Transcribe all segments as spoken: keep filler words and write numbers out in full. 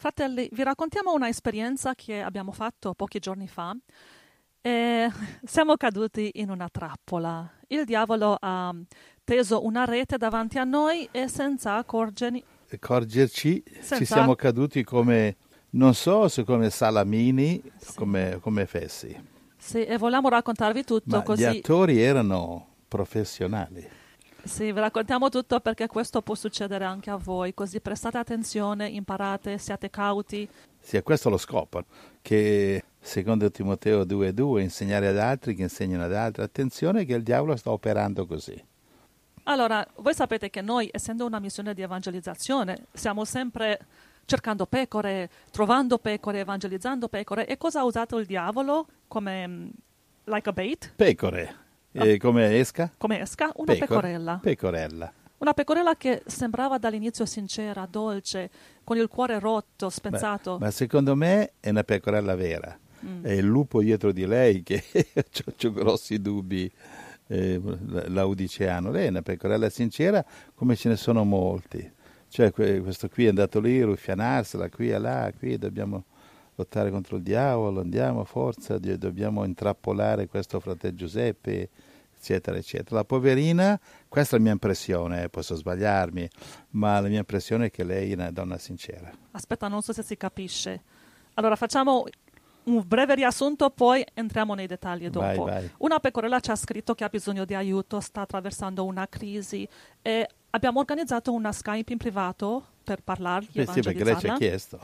Fratelli, vi raccontiamo una esperienza che abbiamo fatto pochi giorni fa. E siamo caduti in una trappola. Il diavolo ha teso una rete davanti a noi e senza accorgerni, accorgerci senza... ci siamo caduti come, non so se come salamini, Sì. come, come fessi. Sì, e volevamo raccontarvi tutto Ma così. gli attori erano professionali. Sì, vi raccontiamo tutto perché questo può succedere anche a voi, così prestate attenzione, imparate, siate cauti. Sì, questo è lo scopo, che secondo Timoteo due due insegnare ad altri che insegnano ad altri. Attenzione che il diavolo sta operando così. Allora, voi sapete che noi, essendo una missione di evangelizzazione, siamo sempre cercando pecore, trovando pecore, evangelizzando pecore. E cosa ha usato il diavolo come, um, like a bait? Pecore. Ah. E come esca? Come esca? Una Pecor- pecorella. Pecorella. Una pecorella che sembrava dall'inizio sincera, dolce, con il cuore rotto, spezzato. Ma, ma secondo me è una pecorella vera. Mm. È il lupo dietro di lei che ho grossi dubbi. Eh, laudiceano. Lei è una pecorella sincera come ce ne sono molti. Cioè que- questo qui è andato lì a ruffianarsela, qui e là, qui dobbiamo lottare contro il diavolo, andiamo, forza, di- dobbiamo intrappolare questo fratello Giuseppe, eccetera, eccetera. La poverina, questa è la mia impressione, eh, posso sbagliarmi, ma la mia impressione è che lei è una donna sincera. Aspetta, non so se si capisce. Allora, facciamo un breve riassunto, poi entriamo nei dettagli dopo. Vai, vai. Una pecorella ci ha scritto che ha bisogno di aiuto, sta attraversando una crisi e abbiamo organizzato una Skype in privato per parlargli, Eh sì, perché lei ci ha evangelizzarla. chiesto.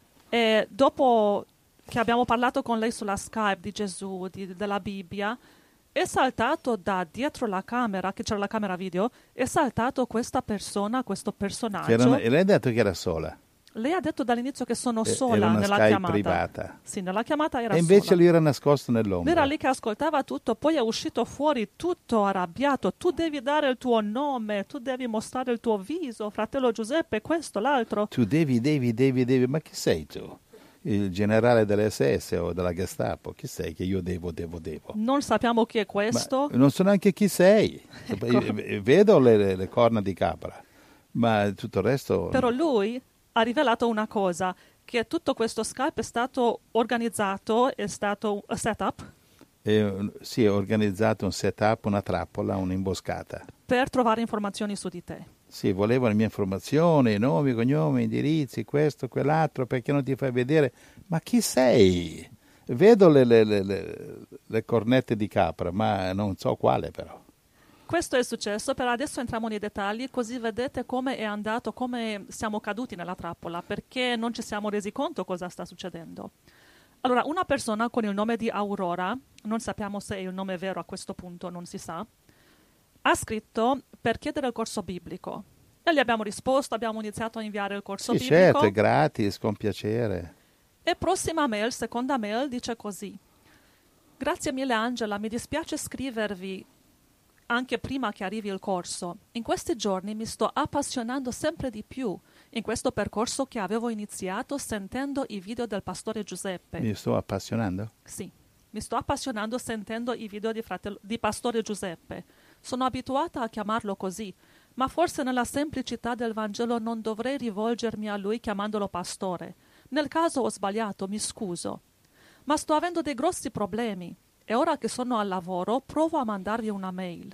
E dopo che abbiamo parlato con lei sulla Skype di Gesù, di- della Bibbia, è saltato da dietro la camera, che c'era la camera video, è saltato questa persona, questo personaggio. Che era una- e lei ha detto che era sola. Lei ha detto dall'inizio che sono Eh, sola era una nella Skype chiamata. privata. Sì, nella chiamata era E invece sola. lui era nascosto nell'ombra. Era lì che ascoltava tutto, poi è uscito fuori tutto arrabbiato. Tu devi dare il tuo nome, tu devi mostrare il tuo viso, fratello Giuseppe, questo, l'altro. Tu devi, devi, devi, devi, ma chi sei tu? Il generale dell'esse esse o della Gestapo? Chi sei che io devo, devo, devo? Non sappiamo chi è questo. Ma non so neanche chi sei. Ecco. Vedo le, le corna di capra, ma tutto il resto... Però lui ha rivelato una cosa, che tutto questo Skype è stato organizzato, è stato un setup Eh, sì, ho organizzato un setup, una trappola, un'imboscata. per trovare informazioni su di te. Sì, volevo le mie informazioni, nomi, cognomi, indirizzi, questo, quell'altro, perché non ti fai vedere? Ma chi sei? Vedo le, le, le, le, le cornette di capra, ma non so quale però. Questo è successo, però adesso entriamo nei dettagli, così vedete come è andato, come siamo caduti nella trappola, perché non ci siamo resi conto cosa sta succedendo. Allora, una persona con il nome di Aurora, non sappiamo se è il nome vero a questo punto, non si sa, ha scritto per chiedere il corso biblico. E gli abbiamo risposto, abbiamo iniziato a inviare il corso Sì, biblico. certo, è gratis, con piacere. E prossima mail, seconda mail, dice così. Grazie mille Angela, mi dispiace scrivervi anche prima che arrivi il corso. In questi giorni mi sto appassionando sempre di più in questo percorso che avevo iniziato sentendo i video del pastore Giuseppe. Mi sto appassionando? Sì, mi sto appassionando sentendo i video di, fratello, di pastore Giuseppe. Sono abituata a chiamarlo così, ma forse nella semplicità del Vangelo non dovrei rivolgermi a lui chiamandolo pastore. Nel caso ho sbagliato, mi scuso. Ma sto avendo dei grossi problemi e ora che sono al lavoro provo a mandarvi una mail.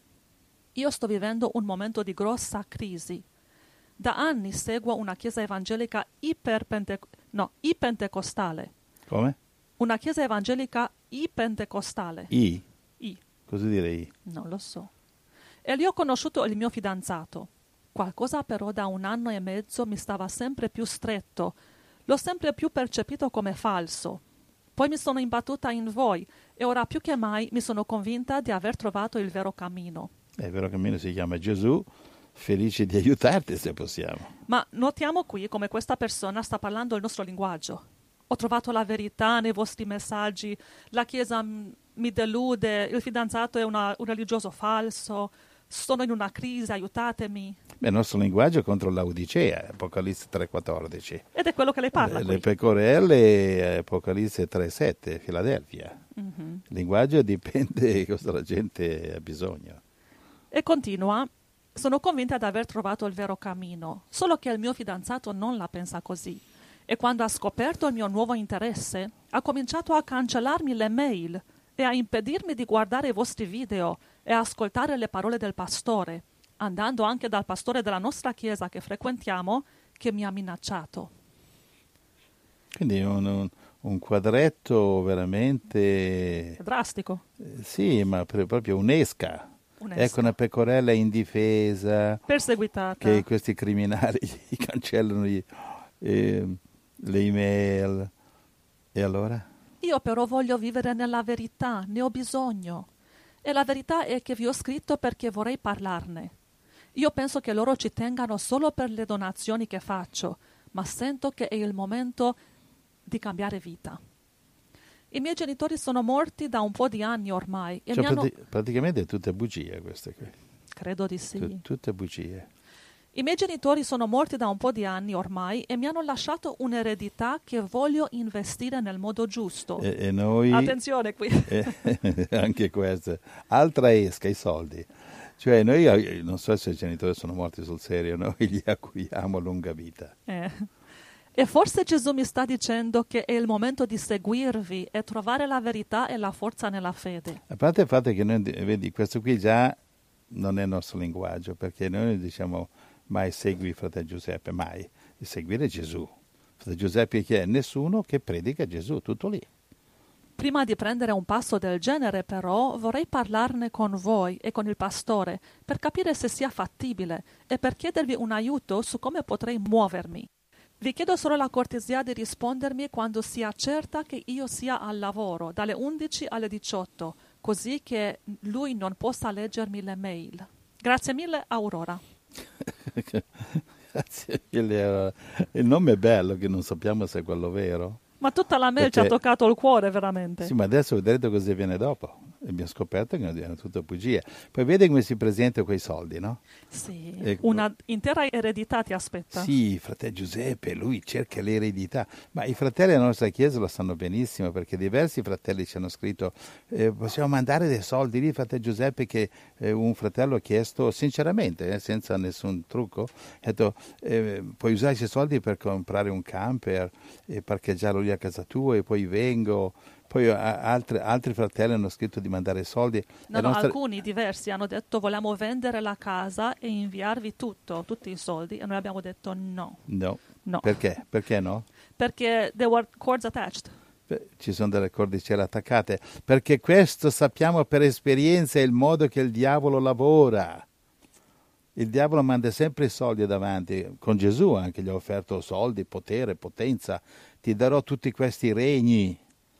Io sto vivendo un momento di grossa crisi. Da anni seguo una chiesa evangelica iperpente- no, ipentecostale. Come? Una chiesa evangelica ipentecostale. I? I. Cosa direi? Non lo so. E lì ho conosciuto il mio fidanzato. Qualcosa però da un anno e mezzo mi stava sempre più stretto. L'ho sempre più percepito come falso. Poi mi sono imbattuta in voi e ora più che mai mi sono convinta di aver trovato il vero cammino. Il vero cammino si chiama Gesù, felice di aiutarti se possiamo. Ma notiamo qui come questa persona sta parlando il nostro linguaggio. Ho trovato la verità nei vostri messaggi, la Chiesa m- mi delude, il fidanzato è una, un religioso falso, sono in una crisi, aiutatemi. Beh, il nostro linguaggio è contro Laodicea, Apocalisse tre quattordici. Ed è quello che lei parla Le, qui. le pecorelle, Apocalisse tre sette, Filadelfia. Mhm. Il linguaggio dipende da cosa la gente ha bisogno. E continua, sono convinta di aver trovato il vero cammino, solo che il mio fidanzato non la pensa così. E quando ha scoperto il mio nuovo interesse, ha cominciato a cancellarmi le mail e a impedirmi di guardare i vostri video e ascoltare le parole del pastore, andando anche dal pastore della nostra chiesa che frequentiamo, che mi ha minacciato. Quindi un, un, un quadretto veramente... È drastico. Eh, sì, ma per, proprio un'esca. Un'esca. Ecco una pecorella indifesa, Perseguitata. che questi criminali gli cancellano gli, eh, le email. E allora? Io però voglio vivere nella verità, ne ho bisogno. E la verità è che vi ho scritto perché vorrei parlarne. Io penso che loro ci tengano solo per le donazioni che faccio, ma sento che è il momento di cambiare vita. I miei genitori sono morti da un po' di anni ormai. E Cioè, mi hanno... prati- praticamente tutte bugie queste qui. Credo di sì. Tu- tutte bugie. I miei genitori sono morti da un po' di anni ormai e mi hanno lasciato un'eredità che voglio investire nel modo giusto. E, e noi... Attenzione qui. Eh, anche questa. Altra esca, i soldi. Cioè noi, eh, non so se i genitori sono morti sul serio, noi gli auguriamo lunga vita. Eh. E forse Gesù mi sta dicendo che è il momento di seguirvi e trovare la verità e la forza nella fede. A parte il fatto che noi, vedi, questo qui già non è il nostro linguaggio, perché noi diciamo mai segui fratello Giuseppe, mai. Di seguire Gesù. Fratello Giuseppe chi è? Nessuno che predica Gesù, tutto lì. Prima di prendere un passo del genere, però, vorrei parlarne con voi e con il pastore per capire se sia fattibile e per chiedervi un aiuto su come potrei muovermi. Vi chiedo solo la cortesia di rispondermi quando sia certa che io sia al lavoro, dalle undici alle diciotto, così che lui non possa leggermi le mail. Grazie mille, Aurora. Grazie mille. Il nome è bello, che non sappiamo se è quello vero. Ma tutta la mail Perché... ci ha toccato il cuore, veramente. Sì, ma adesso vedrete cosa viene dopo. E abbiamo scoperto che non erano tutte bugie. Poi vedi come si presenta quei soldi, no? Sì, E... una intera eredità ti aspetta. Sì, fratello Giuseppe, lui cerca l'eredità. Ma i fratelli della nostra chiesa lo sanno benissimo, perché diversi fratelli ci hanno scritto eh, possiamo mandare dei soldi lì, fratello Giuseppe, che eh, un fratello ha chiesto, sinceramente, eh, senza nessun trucco, ha detto eh, puoi usare questi soldi per comprare un camper e parcheggiarlo lì a casa tua e poi vengo... Poi altri, altri fratelli hanno scritto di mandare soldi. No, no, nostra... alcuni diversi hanno detto vogliamo vendere la casa e inviarvi tutto, tutti i soldi, e noi abbiamo detto no. No. No. Perché? Perché no? Perché there were cords attached. Beh, ci sono delle cordicelle attaccate. Perché questo sappiamo per esperienza è il modo che il diavolo lavora. Il diavolo manda sempre i soldi davanti. Con Gesù anche gli ha offerto soldi, potere, potenza. Ti darò tutti questi regni.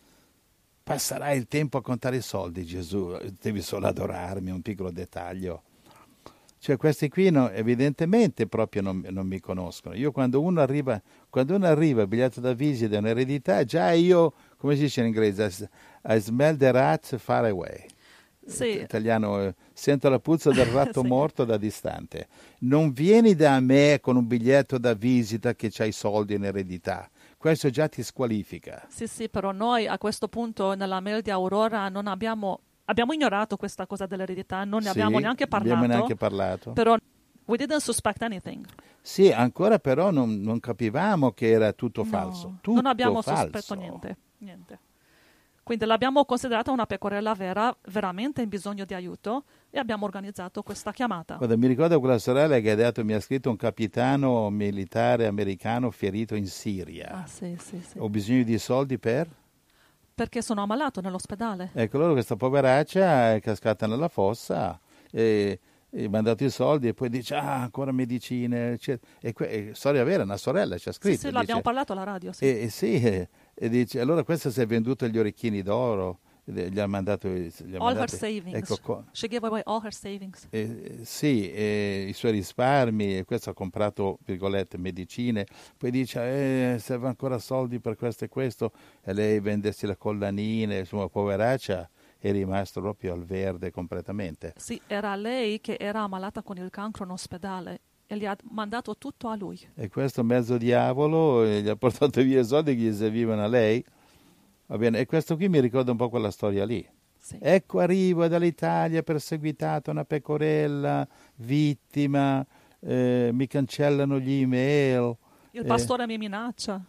Passerai il tempo a contare i soldi, Gesù, devi solo adorarmi, un piccolo dettaglio. Cioè questi qui no, evidentemente proprio non, non mi conoscono. Io quando uno arriva, quando uno arriva, biglietto da visita, un'eredità, già io, come si dice in inglese, I smell the rat far away. Sì. Italiano, eh, sento la puzza del ratto sì. morto da distante. Non vieni da me con un biglietto da visita che c'hai soldi in eredità. Questo già ti squalifica. Sì, sì, però noi a questo punto nella mail di Aurora non abbiamo, abbiamo ignorato questa cosa dell'eredità, non ne Sì, abbiamo neanche parlato. abbiamo neanche parlato. Però we didn't suspect anything. Sì, ancora però non, non capivamo che era tutto No, falso. Tutto non abbiamo falso. sospetto niente, niente. Quindi l'abbiamo considerata una pecorella vera, veramente in bisogno di aiuto, e abbiamo organizzato questa chiamata. Guarda, mi ricordo quella sorella che ha detto, mi ha scritto un capitano militare americano ferito in Siria. Ah, sì, sì, sì. Ho bisogno di soldi per... Perché sono ammalato nell'ospedale. Ecco, allora questa poveraccia è cascata nella fossa e e mandato i soldi e poi dice ah ancora medicine eccetera. E que- è storia vera, una sorella ci ha scritto. Sì, sì, l'abbiamo dice, parlato alla radio. Sì. E, e sì, e, e dice allora questa si è venduta gli orecchini d'oro, gli ha mandato gli ha All mandati, her savings. ecco qua. She gave away all her savings. Eh, sì, eh, i suoi risparmi, e questo ha comprato, virgolette, medicine, poi dice, eh, serve ancora soldi per questo e questo, e lei vendersi le collanine, insomma, poveraccia, è rimasto proprio al verde completamente. Sì, era lei che era ammalata con il cancro in ospedale e gli ha mandato tutto a lui. E questo mezzo diavolo eh, gli ha portato via i soldi che gli servivano a lei, va bene, e questo qui mi ricorda un po' quella storia lì. Sì. Ecco arrivo dall'Italia perseguitata una pecorella, vittima, eh, mi cancellano gli email. Il eh, pastore mi minaccia.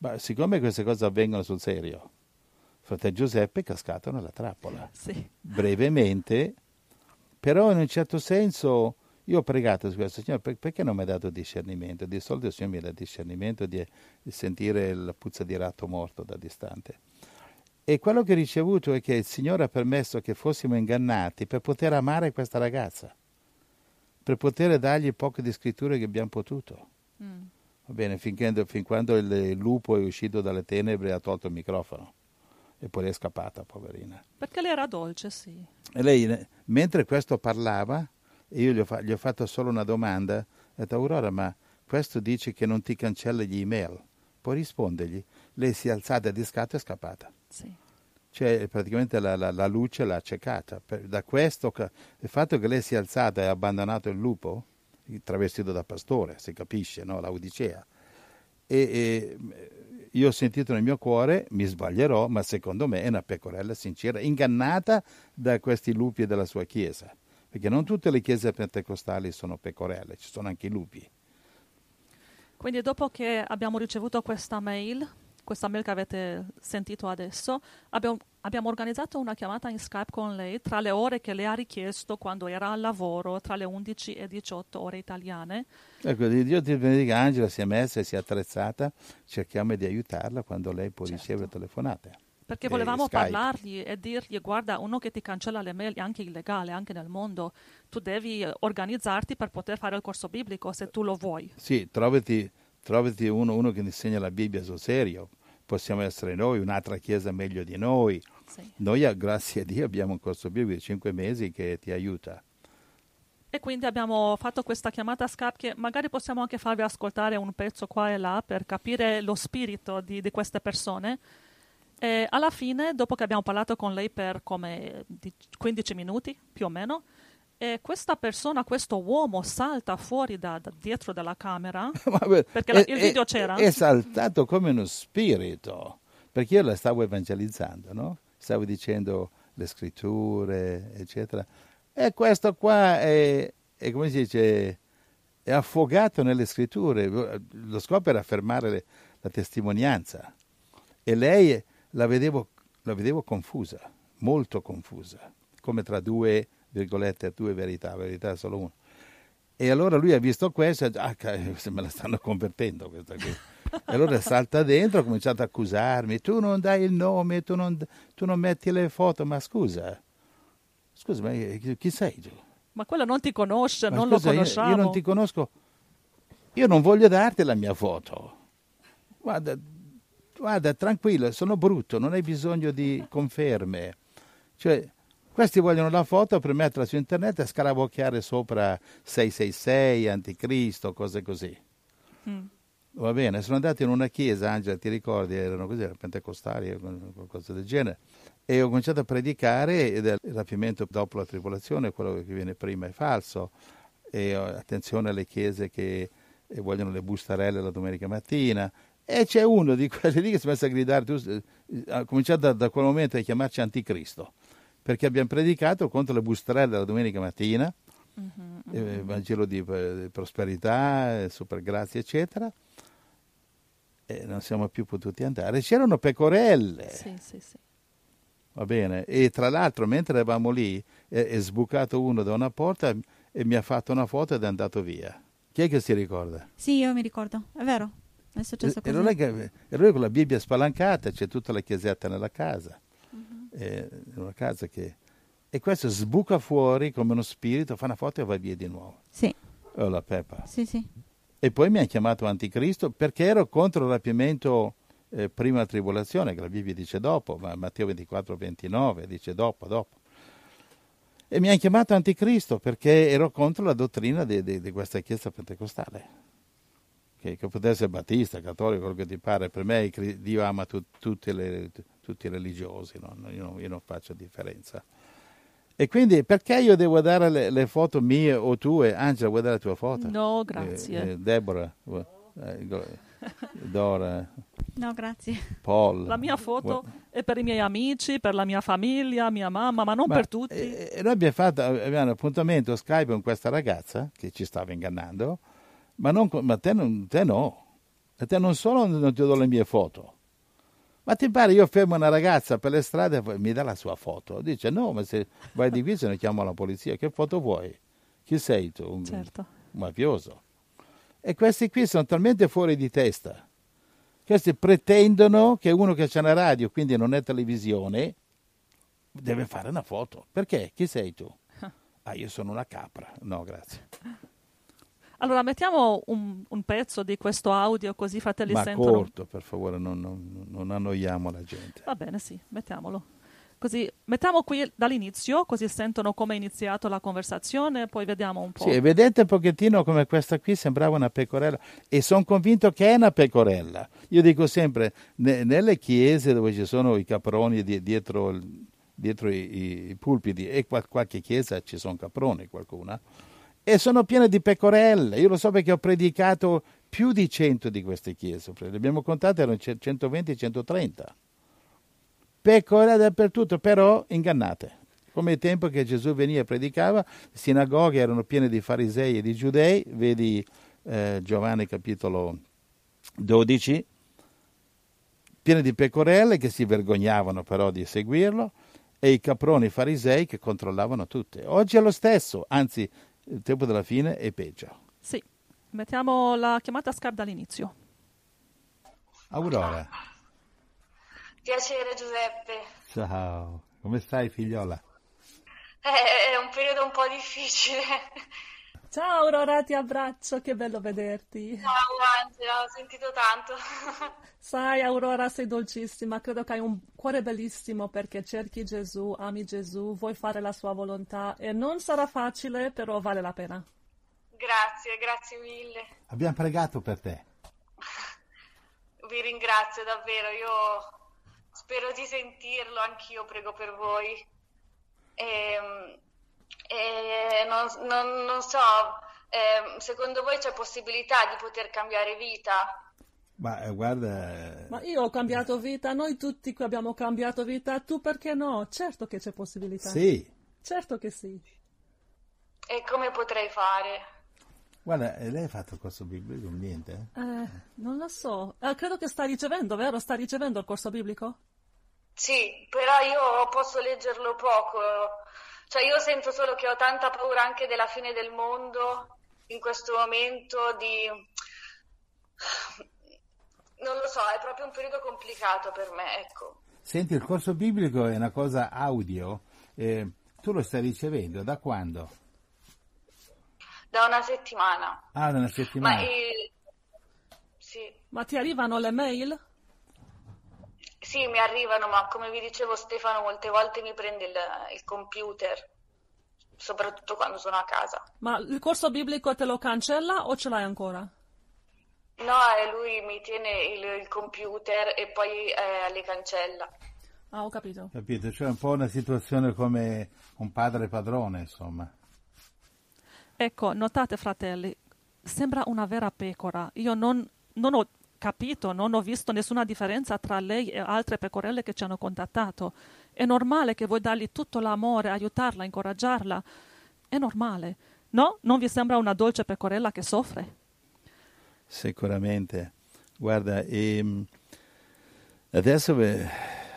Ma siccome queste cose avvengono sul serio, fratello Giuseppe è cascato nella trappola. Sì. Brevemente, però in un certo senso io ho pregato su questo, Signore, per, perché non mi ha dato discernimento? Di solito il Signore mi dà discernimento di, di sentire la puzza di ratto morto da distante. E quello che ho ricevuto è che il Signore ha permesso che fossimo ingannati per poter amare questa ragazza, per poter dargli il poco di scritture che abbiamo potuto. Mm. Va bene, finché, fin quando il lupo è uscito dalle tenebre e ha tolto il microfono. E poi è scappata, poverina. Perché lei era dolce, sì. E lei, mentre questo parlava, io gli ho, fa- gli ho fatto solo una domanda, ho detto, Aurora, ma questo dice che non ti cancella gli email? Puoi rispondergli? Lei si è alzata di scatto e è scappata. Sì. Cioè, praticamente la, la, la luce l'ha accecata. Per, da questo, il fatto che lei si è alzata e ha abbandonato il lupo, travestito da pastore, si capisce, no? La Odissea. E, e io ho sentito nel mio cuore, mi sbaglierò, ma secondo me è una pecorella sincera, ingannata da questi lupi della sua chiesa. Perché non tutte le chiese pentecostali sono pecorelle, ci sono anche i lupi. Quindi dopo che abbiamo ricevuto questa mail, questa mail che avete sentito adesso, abbiamo, abbiamo organizzato una chiamata in Skype con lei tra le ore che lei ha richiesto quando era al lavoro, tra le undici e diciotto ore italiane. Ecco, Dio ti benedica, Angela si è messa e si è attrezzata, cerchiamo di aiutarla quando lei può certo. ricevere telefonate. Perché volevamo parlargli e dirgli, guarda, uno che ti cancella le mail è anche illegale, anche nel mondo. Tu devi organizzarti per poter fare il corso biblico se tu lo vuoi. Sì, trovati, trovati uno, uno che insegna la Bibbia sul serio. Possiamo essere noi, un'altra chiesa meglio di noi. Sì. Noi, grazie a Dio, abbiamo un corso biblico di cinque mesi che ti aiuta. E quindi abbiamo fatto questa chiamata Skype che magari possiamo anche farvi ascoltare un pezzo qua e là per capire lo spirito di, di queste persone. E alla fine, dopo che abbiamo parlato con lei per come quindici minuti più o meno, e questa persona, questo uomo salta fuori da, da dietro della camera, perché la, è, il video è, c'era. È saltato come uno spirito, perché io la stavo evangelizzando, no? Stavo dicendo le scritture, eccetera. E questo qua è, è come si dice, è affogato nelle scritture. Lo scopo era fermare le, la testimonianza. E lei la vedevo, la vedevo confusa, molto confusa, come tra due, virgolette, due verità, verità solo una. E allora lui ha visto questo e ha detto, ah, se me la stanno convertendo questa qui. E allora salta dentro, ha cominciato a accusarmi, tu non dai il nome, tu non, tu non metti le foto, ma scusa, scusa, ma chi sei tu? Ma quello non ti conosce, ma non scusa, lo conosciamo. Io, io non ti conosco, io non voglio darti la mia foto. Guarda, guarda, tranquillo, sono brutto, non hai bisogno di conferme. Cioè, questi vogliono la foto per metterla su internet e scarabocchiare sopra sei sei sei, Anticristo, cose così. Mm. Va bene, sono andato in una chiesa, Angela, ti ricordi, erano così, erano pentecostali, qualcosa del genere, e ho cominciato a predicare il rapimento dopo la tribolazione, quello che viene prima è falso, e attenzione alle chiese che vogliono le bustarelle la domenica mattina, e c'è uno di quelli lì che si è messo a gridare, tu, ha cominciato da, da quel momento a chiamarci Anticristo, perché abbiamo predicato contro le bustarelle la domenica mattina, mm-hmm, mm-hmm. Eh, Vangelo di, di prosperità, super grazia, eccetera, e non siamo più potuti andare. C'erano pecorelle. Sì, sì, sì. Va bene. E tra l'altro, mentre eravamo lì, è, è sbucato uno da una porta e mi ha fatto una foto ed è andato via. Chi è che si ricorda? Sì, io mi ricordo, è vero. È successo così. E non è che, e lui con la Bibbia spalancata, c'è tutta la chiesetta nella casa. Uh-huh. È una casa che... E questo sbuca fuori come uno spirito, fa una foto e va via di nuovo. Sì. Oh, la peppa. Sì, sì. E poi mi ha chiamato Anticristo perché ero contro il rapimento eh, prima la tribolazione, che la Bibbia dice dopo, ma Matteo ventiquattro ventinove dice dopo, dopo. E mi ha chiamato Anticristo perché ero contro la dottrina di, di, di questa chiesa pentecostale. Che, che potesse essere battista, cattolico, quello che ti pare. Per me Dio ama tu, tutti, le, tutti i religiosi, no? io, non, io non faccio differenza. E quindi perché io devo dare le, le foto mie o tue? Angela, vuoi dare la tua foto? No, grazie. Eh, eh, Deborah, eh, Dora. No, grazie. Paul. La mia foto What? È per i miei amici, per la mia famiglia, mia mamma, ma non ma, per tutti. Eh, noi abbiamo fatto abbiamo un appuntamento Skype con questa ragazza che ci stava ingannando, ma, non, ma te, non, te no. A te non solo non ti do le mie foto, ma ti pare io fermo una ragazza per le strade e mi dà la sua foto? Dice no, ma se vai di qui se ne chiamo la polizia. Che foto vuoi? Chi sei tu? Un, Certo. un mafioso. E questi qui sono talmente fuori di testa. Questi pretendono che uno che c'ha una radio, quindi non è televisione, deve fare una foto. Perché? Chi sei tu? Ah, io sono una capra. No, grazie. Allora mettiamo un, un pezzo di questo audio così i fratelli Ma sentono. corto, per favore, non, non, non annoiamo la gente. Va bene, sì, mettiamolo. Così mettiamo qui dall'inizio, così sentono come è iniziato la conversazione, poi vediamo un po'. Sì, e vedete un pochettino come questa qui sembrava una pecorella, e sono convinto che è una pecorella. Io dico sempre, ne, nelle chiese dove ci sono i caproni di, dietro, dietro i, i pulpiti, e qual, qualche chiesa ci sono caproni, qualcuna, e sono piene di pecorelle. Io lo so perché ho predicato più di cento di queste chiese, le abbiamo contate, erano centoventi centotrenta. Pecore dappertutto, però ingannate. Come il tempo che Gesù veniva e predicava, le sinagoghe erano piene di farisei e di giudei, vedi eh, Giovanni capitolo dodici, piene di pecorelle che si vergognavano però di seguirlo, e i caproni farisei che controllavano tutte. Oggi è lo stesso, anzi il tempo della fine è peggio. Sì, mettiamo la chiamata Skype dall'inizio. Aurora. Piacere Giuseppe. Ciao, come stai figliola? È, è un periodo un po' difficile. Ciao Aurora, ti abbraccio, che bello vederti. Ciao Angela, ho sentito tanto. Sai Aurora, sei dolcissima, credo che hai un cuore bellissimo perché cerchi Gesù, ami Gesù, vuoi fare la sua volontà e non sarà facile, però vale la pena. Grazie, grazie mille. Abbiamo pregato per te. Vi ringrazio davvero, io spero di sentirlo, anch'io prego per voi. E, e non, non, non so, eh, secondo voi c'è possibilità di poter cambiare vita? Ma eh, guarda... Ma io ho cambiato vita, noi tutti qui abbiamo cambiato vita, tu perché no? Certo che c'è possibilità. Sì. Certo che sì. E come potrei fare? Guarda, lei ha fatto il corso biblico? Niente? Eh, non lo so. Eh, credo che sta ricevendo, vero? Sta ricevendo il corso biblico? Sì, però io posso leggerlo poco. Cioè io sento solo che ho tanta paura anche della fine del mondo in questo momento, di... non lo so, è proprio un periodo complicato per me, ecco. Senti, il corso biblico è una cosa audio, eh, tu lo stai ricevendo da quando? Da una settimana. Ah, da una settimana. Ma, il... sì. Ma ti arrivano le mail? Sì, mi arrivano, ma come vi dicevo Stefano, molte volte mi prende il, il computer, soprattutto quando sono a casa. Ma il corso biblico te lo cancella o ce l'hai ancora? No, e lui mi tiene il, il computer e poi eh, le cancella. Ah, ho capito. Capito, cioè un po' una situazione come un padre padrone, insomma. Ecco, notate fratelli, sembra una vera pecora. Io non, non ho capito, non ho visto nessuna differenza tra lei e altre pecorelle che ci hanno contattato. È normale che vuoi dargli tutto l'amore, aiutarla, incoraggiarla. È normale. No? Non vi sembra una dolce pecorella che soffre? Sicuramente. Guarda, ehm, adesso, beh,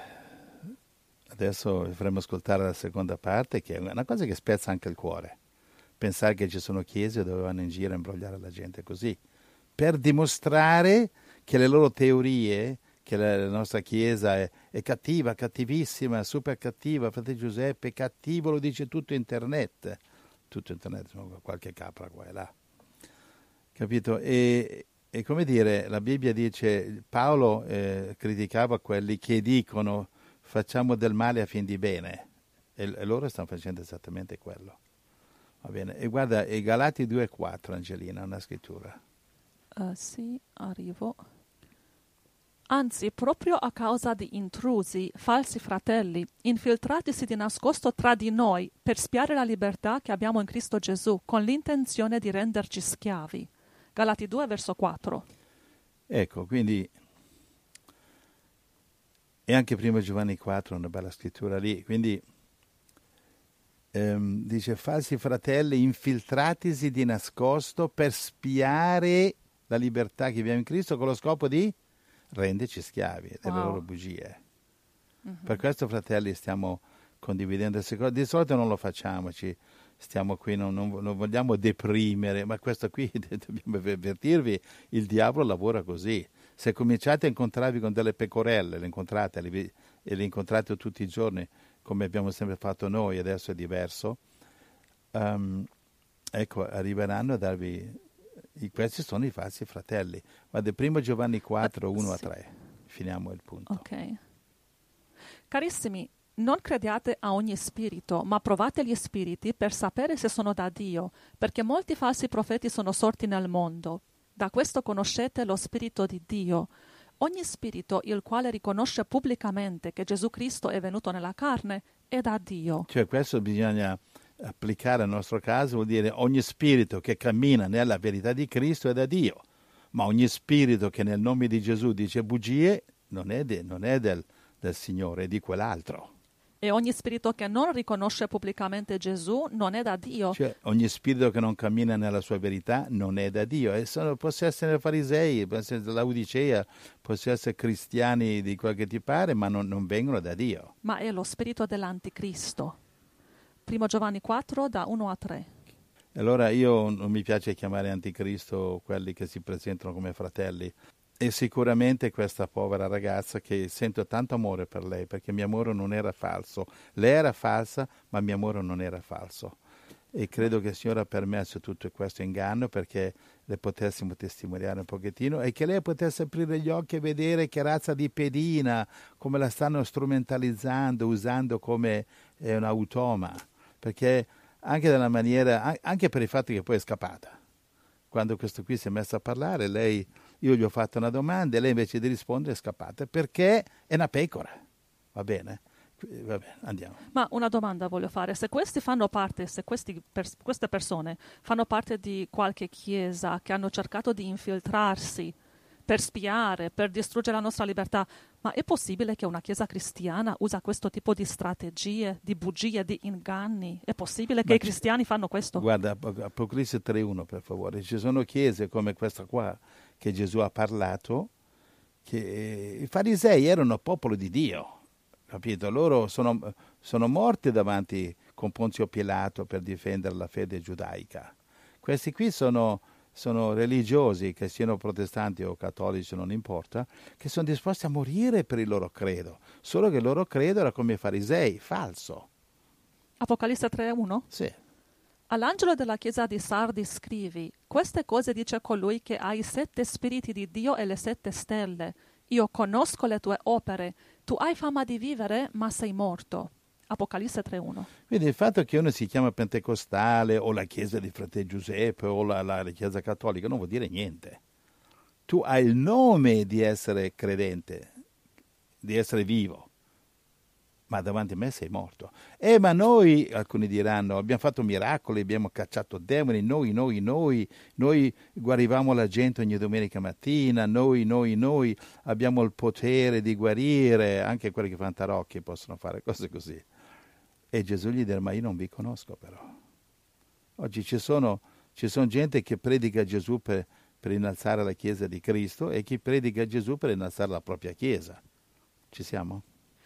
adesso faremo ascoltare la seconda parte, che è una cosa che spezza anche il cuore. Pensare che ci sono chiese dove vanno in giro a imbrogliare la gente così, per dimostrare che le loro teorie, che la, la nostra chiesa è, è cattiva, cattivissima, super cattiva, fratello Giuseppe, cattivo, lo dice tutto internet, tutto internet, qualche capra qua e là. Capito? E, e come dire, la Bibbia dice, Paolo eh, criticava quelli che dicono facciamo del male a fin di bene, e, e loro stanno facendo esattamente quello. Va bene, e guarda, e Galati due e quattro, Angelina, una scrittura. Uh, sì, arrivo. Anzi, proprio a causa di intrusi, falsi fratelli, infiltratisi di nascosto tra di noi per spiare la libertà che abbiamo in Cristo Gesù, con l'intenzione di renderci schiavi. Galati due, verso quattro. Ecco, quindi, e anche primo Giovanni quattro, una bella scrittura lì, quindi ehm, dice falsi fratelli infiltratisi di nascosto per spiare la libertà che abbiamo in Cristo con lo scopo di renderci schiavi delle Wow. loro bugie. Mhm. Per questo, fratelli, stiamo condividendo queste cose. Di solito non lo facciamo, ci stiamo qui, non, non, non vogliamo deprimere, ma questo qui, dobbiamo avvertirvi, il diavolo lavora così. Se cominciate a incontrarvi con delle pecorelle, le incontrate le vi- e le incontrate tutti i giorni, come abbiamo sempre fatto noi, adesso è diverso, um, ecco, arriveranno a darvi, i- questi sono i falsi fratelli. Guarda, primo Giovanni quattro, uno a sì. tre, finiamo il punto. Ok. Carissimi, non crediate a ogni spirito, ma provate gli spiriti per sapere se sono da Dio, perché molti falsi profeti sono sorti nel mondo. Da questo conoscete lo spirito di Dio. Ogni spirito il quale riconosce pubblicamente che Gesù Cristo è venuto nella carne è da Dio. Cioè, questo bisogna applicare al nostro caso, vuol dire ogni spirito che cammina nella verità di Cristo è da Dio, ma ogni spirito che nel nome di Gesù dice bugie non è, de- non è del, del Signore, è di quell'altro. E ogni spirito che non riconosce pubblicamente Gesù non è da Dio. Cioè, ogni spirito che non cammina nella sua verità non è da Dio. E sono, possono essere farisei, possono essere Laodicea, possono essere cristiani di quel che ti pare, ma non, non vengono da Dio. Ma è lo spirito dell'anticristo. Primo Giovanni quattro, da uno a tre. Allora io non mi piace chiamare anticristo quelli che si presentano come fratelli. E sicuramente questa povera ragazza, che sento tanto amore per lei, perché mio amore non era falso. Lei era falsa, ma mio amore non era falso. E credo che il Signore ha permesso tutto questo inganno perché le potessimo testimoniare un pochettino e che lei potesse aprire gli occhi e vedere che razza di pedina, come la stanno strumentalizzando, usando come eh, un automa. Perché anche della maniera, anche per il fatto che poi è scappata. Quando questo qui si è messo a parlare, lei... Io gli ho fatto una domanda e lei invece di rispondere è scappata perché è una pecora. Va bene? Va bene, andiamo. Ma una domanda voglio fare. Se questi fanno parte, se questi pers- queste persone fanno parte di qualche chiesa che hanno cercato di infiltrarsi per spiare, per distruggere la nostra libertà, ma è possibile che una chiesa cristiana usa questo tipo di strategie, di bugie, di inganni? È possibile che Ma i ci- cristiani fanno questo? Guarda, Ap- Apocalisse tre uno, per favore. Ci sono chiese come questa qua che Gesù ha parlato, che i farisei erano popolo di Dio, capito? Loro sono, sono morti davanti con Ponzio Pilato per difendere la fede giudaica. Questi qui sono, sono religiosi, che siano protestanti o cattolici, non importa, che sono disposti a morire per il loro credo, solo che il loro credo era come i farisei, falso. Apocalisse tre uno? Sì. All'angelo della chiesa di Sardi scrivi: queste cose dice colui che ha i sette spiriti di Dio e le sette stelle. Io conosco le tue opere. Tu hai fama di vivere, ma sei morto. Apocalisse tre uno. Quindi il fatto che uno si chiama pentecostale o la chiesa di Frate Giuseppe o la, la, la chiesa cattolica non vuol dire niente. Tu hai il nome di essere credente, di essere vivo, ma davanti a me sei morto. Eh, ma noi, alcuni diranno, abbiamo fatto miracoli, abbiamo cacciato demoni, noi, noi, noi, noi guarivamo la gente ogni domenica mattina, noi, noi, noi abbiamo il potere di guarire, anche quelli che fanno tarocchi possono fare cose così. E Gesù gli dirà, ma io non vi conosco però. Oggi ci sono, ci sono gente che predica Gesù per, per innalzare la Chiesa di Cristo e chi predica Gesù per innalzare la propria Chiesa. Ci siamo?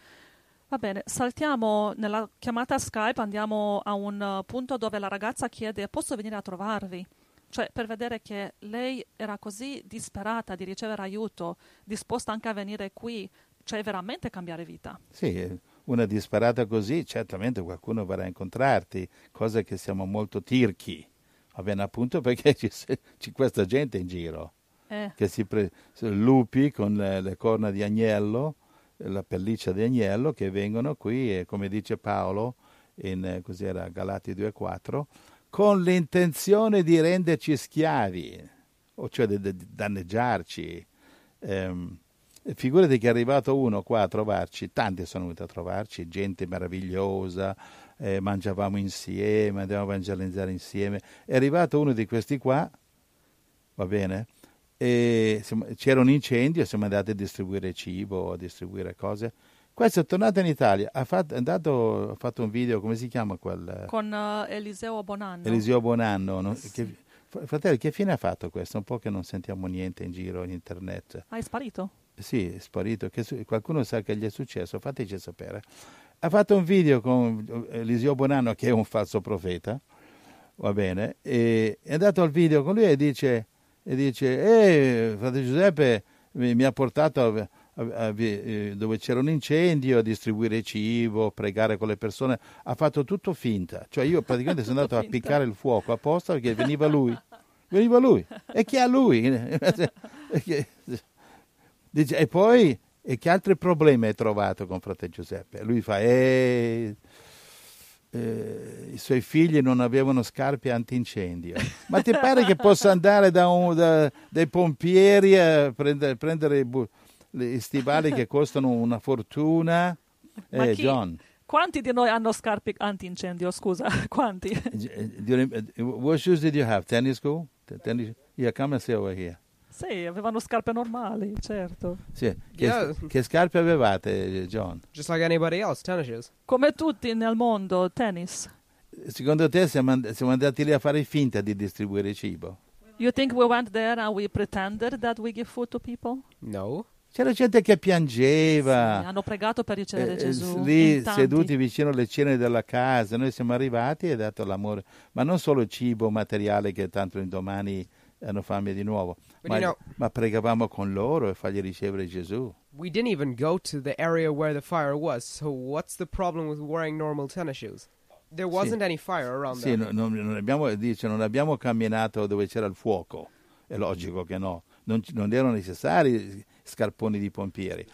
Va bene, saltiamo nella chiamata Skype, andiamo a un uh, punto dove la ragazza chiede: posso venire a trovarvi? Cioè, per vedere che lei era così disperata di ricevere aiuto, disposta anche a venire qui, cioè veramente cambiare vita. Sì, una disperata così, certamente qualcuno verrà a incontrarti, cosa che siamo molto tirchi. Va bene, appunto perché ci, c'è questa gente in giro, Eh, che si pre, lupi con le, le corna di agnello, la pelliccia di agnello, che vengono qui e, come dice Paolo in eh, cos'era, Galati due quattro, con l'intenzione di renderci schiavi, o cioè di, di danneggiarci. Ehm, figurati che è arrivato uno qua a trovarci, tanti sono venuti a trovarci, gente meravigliosa, eh, mangiavamo insieme, andavamo a evangelizzare insieme. È arrivato uno di questi qua, va bene? E c'era un incendio, siamo andati a distribuire cibo, a distribuire cose. Questo è tornato in Italia, ha fatto, è andato, ha fatto un video, come si chiama quel? con uh, Eliseo Bonanno. Eliseo Bonanno, no? Sì. Che Fratelli, che fine ha fatto questo? Un po' che non sentiamo niente in giro in internet. Ah, è sparito? Sì, è sparito. Che su- qualcuno sa che gli è successo? Fateci sapere. Ha fatto un video con Eliseo Bonanno, che è un falso profeta, va bene, e è andato al video con lui e dice, e dice eh, fratello Giuseppe mi, mi ha portato a, a, a, dove c'era un incendio, a distribuire cibo, pregare con le persone. Ha fatto tutto finta. Cioè io praticamente sono andato a piccare il fuoco apposta perché veniva lui. Veniva lui. E chi ha lui? Dice, e poi, e che altri problemi hai trovato con fratello Giuseppe? Lui fa, eh, eh, i suoi figli non avevano scarpe antincendio. Ma ti pare che possa andare da, un, da dai pompieri a prendere, prendere i, bu- i stivali che costano una fortuna? Ma Eh, chi- John, Quanti di noi hanno scarpe antincendio, scusa? Quanti? do you, what shoes did you have? Tennis school? Tennis? Yeah, come and say over here. Sì, avevano scarpe normali, certo. Sì. Che, Yeah. che scarpe avevate, John? Just like anybody else, tennis shoes. Come tutti nel mondo, tennis. Secondo te siamo, and- siamo andati lì a fare finta di distribuire cibo? You think we went there and we pretended that we give food to people? No. C'era gente che Sì, piangeva, hanno pregato per ricevere eh, Gesù. lì in tanti. seduti vicino alle cene della casa. Noi siamo arrivati e dato l'amore, ma non solo cibo materiale che tanto indomani hanno fame di nuovo, But ma, you know- ma pregavamo con loro e fargli ricevere Gesù. We didn't even go to the area where the fire was, so what's the problem with wearing normal tennis shoes? There wasn't any fire around Sì, there. no- non, non abbiamo, dice, non abbiamo camminato dove c'era il fuoco, è logico che no, non, ci- non erano necessari scarponi di pompieri.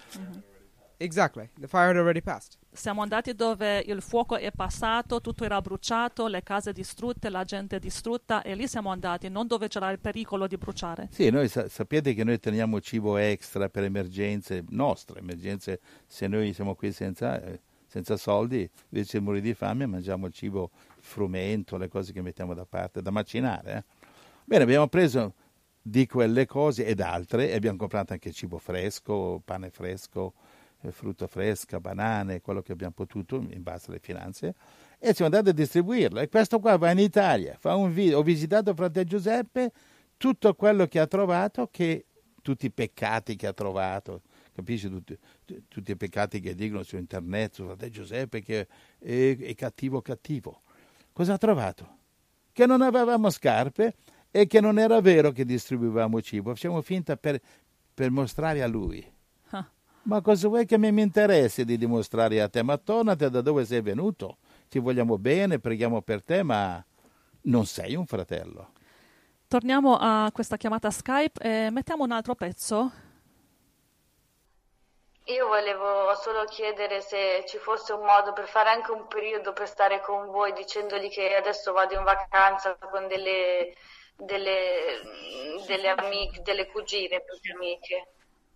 Exactly. The fire had already passed. Siamo andati dove il fuoco è passato, tutto era bruciato, le case distrutte, la gente distrutta, e lì siamo andati, non dove c'era il pericolo di bruciare. Sì, noi sa- sapete che noi teniamo cibo extra per emergenze nostre, emergenze se noi siamo qui senza, eh, senza soldi, invece di morire di fame mangiamo il cibo frumento, le cose che mettiamo da parte, da macinare. eh. Bene, abbiamo preso di quelle cose ed altre e abbiamo comprato anche cibo fresco, pane fresco, eh, frutta fresca, banane, quello che abbiamo potuto in base alle finanze e siamo andati a distribuirlo. E questo qua va in Italia, fa un video, ho visitato fratello Giuseppe, tutto quello che ha trovato, che tutti i peccati che ha trovato, capisci? Tutti, tu- tutti i peccati che dicono su internet, su fratello Giuseppe che è, è cattivo cattivo. Cosa ha trovato? Che non avevamo scarpe e che non era vero che distribuivamo cibo, facciamo finta per, per mostrare a lui. Ah. Ma cosa vuoi che mi mi interessi di dimostrare a te? Ma tornate da dove sei venuto, ti vogliamo bene, preghiamo per te, ma non sei un fratello. Torniamo a questa chiamata Skype e mettiamo un altro pezzo. Io volevo solo chiedere se ci fosse un modo per fare anche un periodo per stare con voi, dicendogli che adesso vado in vacanza con delle, delle, delle amiche, delle cugine più che amiche.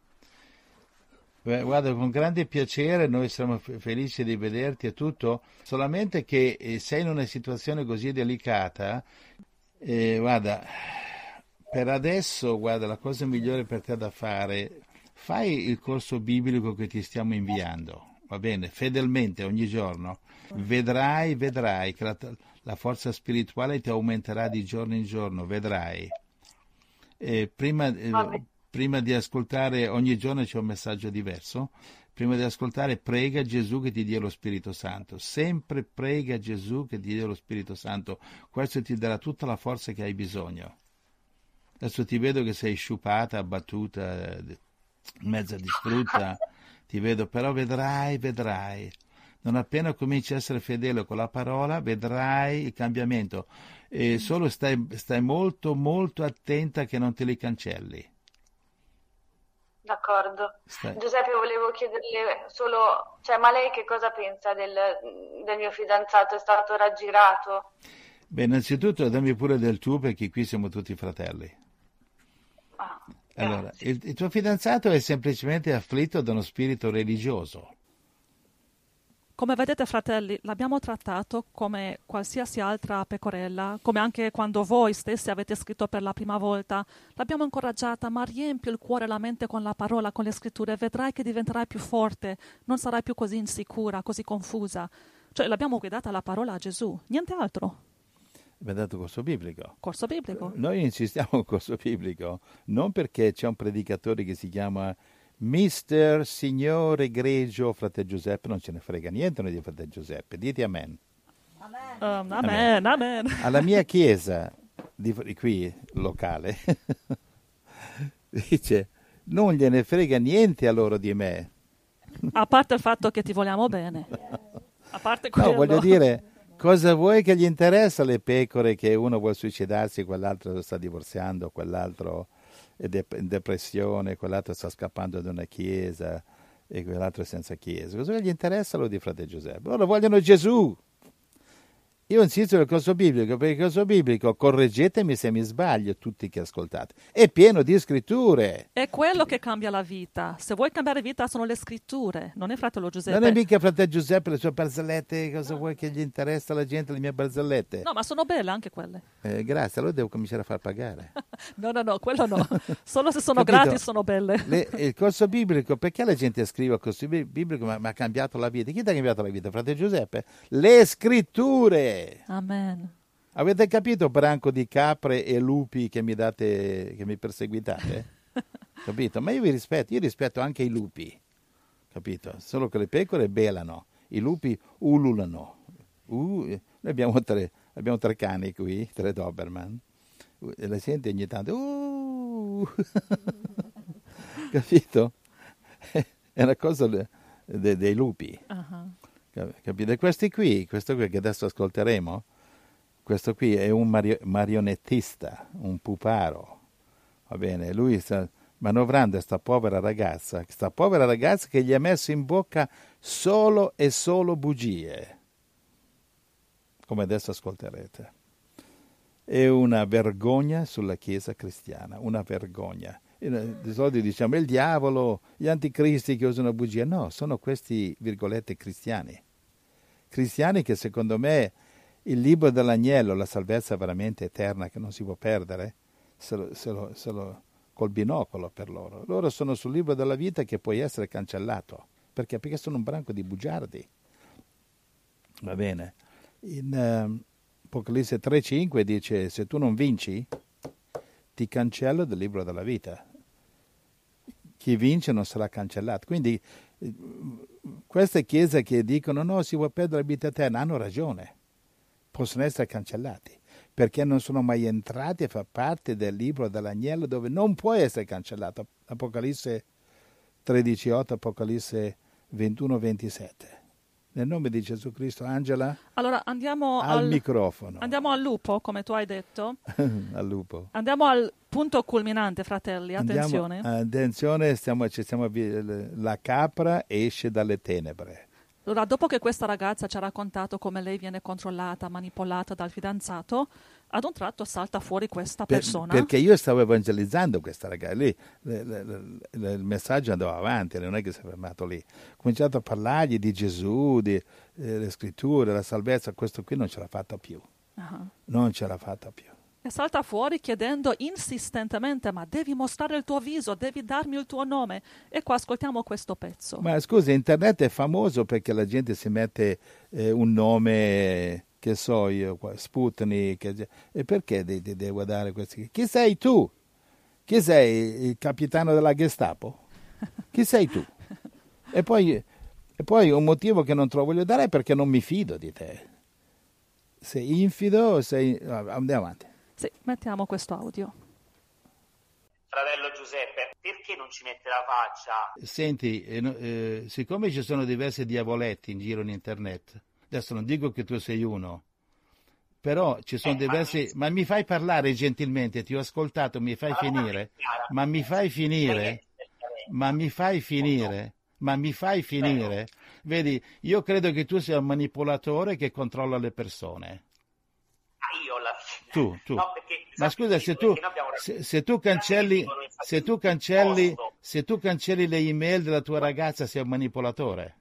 Beh, guarda, con grande piacere, noi siamo fe- felici di vederti e tutto, solamente che eh, sei in una situazione così delicata, eh, guarda, per adesso, guarda, la cosa migliore per te da fare, fai il corso biblico che ti stiamo inviando, va bene, fedelmente ogni giorno, vedrai, vedrai che la, la forza spirituale ti aumenterà di giorno in giorno, vedrai. Eh, prima, eh, Vabbè. prima di ascoltare, ogni giorno c'è un messaggio diverso, prima di ascoltare prega Gesù che ti dia lo Spirito Santo, sempre prega Gesù che ti dia lo Spirito Santo, questo ti darà tutta la forza che hai bisogno. Adesso ti vedo che sei sciupata, abbattuta, eh, mezza distrutta, ti vedo, però vedrai, vedrai. Non appena cominci a essere fedele con la parola, vedrai il cambiamento. E solo stai, stai molto, molto attenta che non te li cancelli. D'accordo. Stai- Giuseppe, volevo chiederle solo, cioè, ma lei che cosa pensa del, del mio fidanzato? È stato raggirato? Beh, innanzitutto dammi pure del tu, perché qui siamo tutti fratelli. Ah, Allora, grazie. il, il tuo fidanzato è semplicemente afflitto da uno spirito religioso. Come vedete, fratelli, l'abbiamo trattato come qualsiasi altra pecorella, come anche quando voi stessi avete scritto per la prima volta. L'abbiamo incoraggiata, ma riempi il cuore e la mente con la parola, con le scritture, vedrai che diventerai più forte, non sarai più così insicura, così confusa. Cioè, l'abbiamo guidata alla parola a Gesù, niente altro. Abbiamo dato corso biblico. Corso biblico. Noi insistiamo sul corso biblico, non perché c'è un predicatore che si chiama Mister Signore Egregio Frate Giuseppe, non ce ne frega niente noi di Frate Giuseppe, dite amen. Amen, um, amen, amen. Alla mia chiesa, di, qui, locale, dice, non gliene frega niente a loro di me. A parte il fatto che ti vogliamo bene. A parte quello. No, voglio dire, cosa vuoi che gli interessa le pecore che uno vuole suicidarsi, quell'altro sta divorziando, quell'altro è de- in depressione, quell'altro sta scappando da una chiesa e quell'altro è senza chiesa. Cosa gli interessa lo di Frate Giuseppe? Loro vogliono Gesù. Io insisto nel corso biblico, perché il corso biblico, correggetemi se mi sbaglio, tutti che ascoltate, è pieno di scritture. È quello che cambia la vita. Se vuoi cambiare vita sono le scritture, non è fratello Giuseppe. Non è mica Fratello Giuseppe le sue barzellette, cosa vuoi che gli interessa alla gente le mie barzellette? No, ma sono belle anche quelle. Eh, grazie, allora devo cominciare a far pagare. No, no, no, quello no. Solo se sono Capito? gratis sono belle. Le, il corso biblico, perché la gente scrive il corso biblico ma mi ha cambiato la vita? Chi ti ha cambiato la vita, Fratello Giuseppe? Le scritture! Amen. Avete capito, branco di capre e lupi che mi date, che mi perseguitate? Capito? Ma io vi rispetto, io rispetto anche i lupi, capito? Solo che le pecore belano, i lupi ululano. Uh, noi abbiamo tre, abbiamo tre cani qui, tre Doberman, uh, e la gente ogni tanto, uh, capito? È una cosa de, de, dei lupi. Uh-huh. Capite? Questi qui, questo qui che adesso ascolteremo, questo qui è un mario, marionettista, un puparo, va bene? Lui sta manovrando questa povera ragazza, questa povera ragazza che gli ha messo in bocca solo e solo bugie, come adesso ascolterete. È una vergogna sulla Chiesa cristiana, una vergogna. E di solito diciamo il diavolo, gli anticristi che usano bugie. No, sono questi, virgolette, cristiani. Cristiani che secondo me il libro dell'agnello, la salvezza veramente eterna che non si può perdere, se lo, se lo, se lo, col binocolo per loro. Loro sono sul libro della vita che può essere cancellato. Perché? Perché sono un branco di bugiardi. Va bene. In uh, Apocalisse tre cinque dice, se tu non vinci, ti cancello dal libro della vita. Chi vince non sarà cancellato. Quindi queste chiese che dicono no, si vuole perdere la vita eterna, hanno ragione. Possono essere cancellati, perché non sono mai entrati a far parte del libro dell'agnello dove non può essere cancellato. Apocalisse tredici otto, Apocalisse ventuno ventisette. Nel nome di Gesù Cristo, Angela, allora andiamo al, al microfono. Andiamo al lupo, come tu hai detto. Al lupo. Andiamo al punto culminante, fratelli, attenzione. Andiamo, attenzione, stiamo, ci stiamo, la capra esce dalle tenebre. Allora, dopo che questa ragazza ci ha raccontato come lei viene controllata, manipolata dal fidanzato, ad un tratto salta fuori questa Per, persona. Perché io stavo evangelizzando questa ragazza, lì le, le, le, il messaggio andava avanti, non è che si è fermato lì. Ho cominciato a parlargli di Gesù, di eh, le scritture, la salvezza, questo qui non ce l'ha fatta più. Uh-huh. Non ce l'ha fatta più. E salta fuori chiedendo insistentemente, ma devi mostrare il tuo viso, devi darmi il tuo nome. E qua ascoltiamo questo pezzo. Ma scusa, internet è famoso perché la gente si mette eh, un nome, che so io, Sputnik, e perché de- de- devo dare questi? Chi sei tu? Chi sei, il capitano della Gestapo? Chi sei tu? E poi, e poi un motivo che non te lo voglio dare è perché non mi fido di te. Sei infido, sei... Andiamo avanti. Sì, mettiamo questo audio. Fratello Giuseppe, perché non ci mette la faccia? Senti, eh, eh, siccome ci sono diversi diavoletti in giro in internet, adesso non dico che tu sei uno, però ci sono eh, diversi... Ma mi... ma mi fai parlare gentilmente, ti ho ascoltato, mi fai allora, finire? Ma mi fai finire? Ma mi fai finire? Ma mi fai finire? Vedi, io credo che tu sia un manipolatore che controlla le persone. Io la... Tu, tu. No, perché, ma scusa, se tu, se, se tu cancelli, se tu cancelli, se tu cancelli le email della tua ragazza, sei un manipolatore?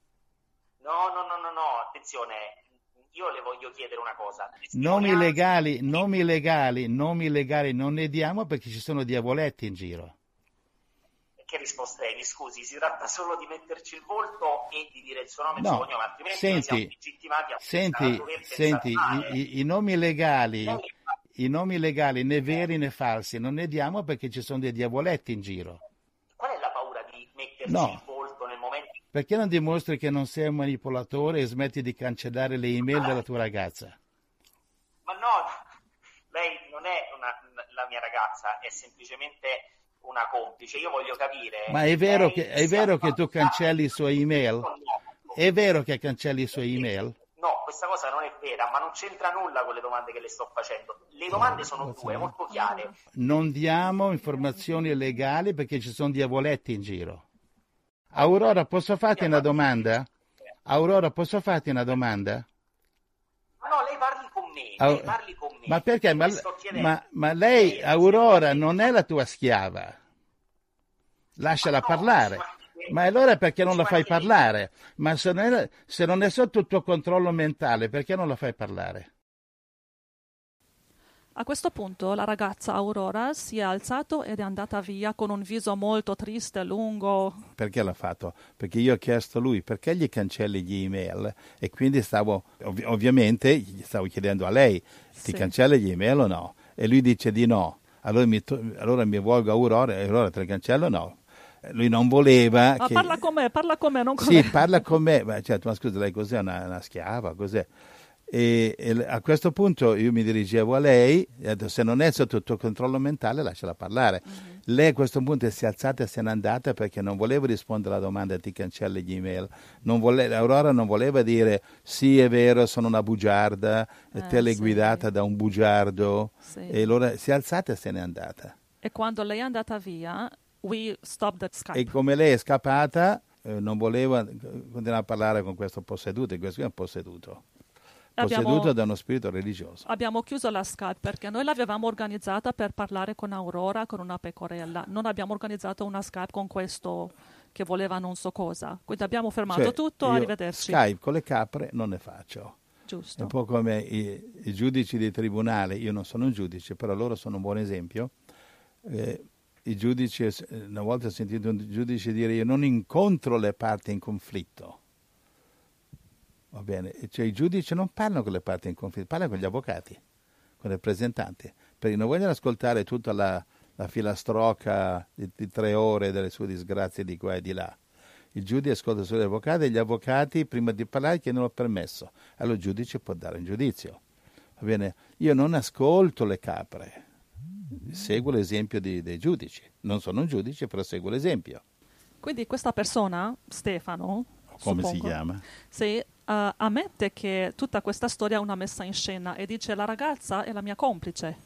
No, no, no, no, no, attenzione, io le voglio chiedere una cosa. Nomi legali, nomi legali, nomi legali non ne diamo perché ci sono diavoletti in giro. che risposta è? Mi scusi, si tratta solo di metterci il volto e di dire il suo nome e il No, suo cognome, altrimenti senti, noi siamo legittimati a, senti, a dover senti, pensare. i, i- i nomi legali, Lei- i nomi legali né veri né falsi non ne diamo perché ci sono dei diavoletti in giro. Qual è la paura di mettersi No. il volto nel momento in Perché non dimostri che non sei un manipolatore e smetti di cancellare le email della tua ragazza? Ma no, lei non è una, la mia ragazza, è semplicemente una complice. Io voglio capire. Ma è vero lei che, è si vero che tu affaccia- cancelli i suoi email? No, no. È vero che cancelli i suoi email? No, questa cosa non è vera, ma non c'entra nulla con le domande che le sto facendo. Le domande sono due, molto chiare. Non diamo informazioni legali perché ci sono diavoletti in giro. Aurora, posso farti una domanda? Aurora, posso farti una domanda? Ma no, lei parli con me, Au- lei parli con me. Ma perché? Ma, Le sto chiedendo. ma- ma lei, Aurora, non è la tua schiava. Lasciala Ma no, parlare. ci mancherebbe. Ma allora perché non Ci la fai mancherebbe. parlare? Ma se non, è, se non è sotto il tuo controllo mentale, perché non la fai parlare? A questo punto la ragazza Aurora si è alzata ed è andata via con un viso molto triste, lungo. Perché l'ha fatto? Perché io ho chiesto a lui perché gli cancelli gli email e quindi stavo, ov- ovviamente, gli stavo chiedendo a lei, ti Sì. cancelli gli email o no? E lui dice di no. Allora mi, to- allora mi volgo a Aurora e Aurora te le cancello o no? Eh, Lui non voleva Ma che... parla con me, parla con me, non con Sì, me. parla con me. Ma, certo, ma scusa, lei cos'è? Una, una schiava? Cos'è? E, e a questo punto io mi dirigevo a lei, e ho detto, se non è sotto il tuo controllo mentale lasciala parlare. Mm-hmm. Lei a questo punto si è alzata e se n'è andata perché non voleva rispondere alla domanda ti cancelli gli email. Non vole- Aurora non voleva dire sì è vero sono una bugiarda, e Eh, teleguidata sì. da un bugiardo. Sì. E allora si è alzata e se n'è andata. E quando lei è andata via, we stopped the Skype. E come lei è scappata eh, non voleva continuare a parlare con questo posseduto e questo è un posseduto. Abbiamo- Posseduto da uno spirito religioso. Abbiamo chiuso la Skype perché noi l'avevamo organizzata per parlare con Aurora, con una pecorella. Non abbiamo organizzato una Skype con questo che voleva non so cosa. Quindi abbiamo fermato Cioè, tutto, io arrivederci. Skype con le capre non ne faccio. È Giusto. un po' come i, i giudici di tribunale. Io non sono un giudice, però loro sono un buon esempio. Eh, I giudici, eh, una volta ho sentito un giudice dire io non incontro le parti in conflitto. Va bene, e cioè i giudici non parlano con le parti in conflitto, parlano con gli avvocati, con i rappresentanti, perché non vogliono ascoltare tutta la, la filastrocca di, di tre ore delle sue disgrazie di qua e di là. Il giudice ascolta solo gli avvocati e gli avvocati prima di parlare chiedono il permesso, allora il giudice può dare un giudizio. Va bene, io non ascolto le capre, seguo l'esempio di- dei giudici, non sono un giudice però seguo l'esempio. Quindi questa persona, Stefano, Come si suppongo, chiama? sì, eh, ammette che tutta questa storia è una messa in scena e dice la ragazza è la mia complice.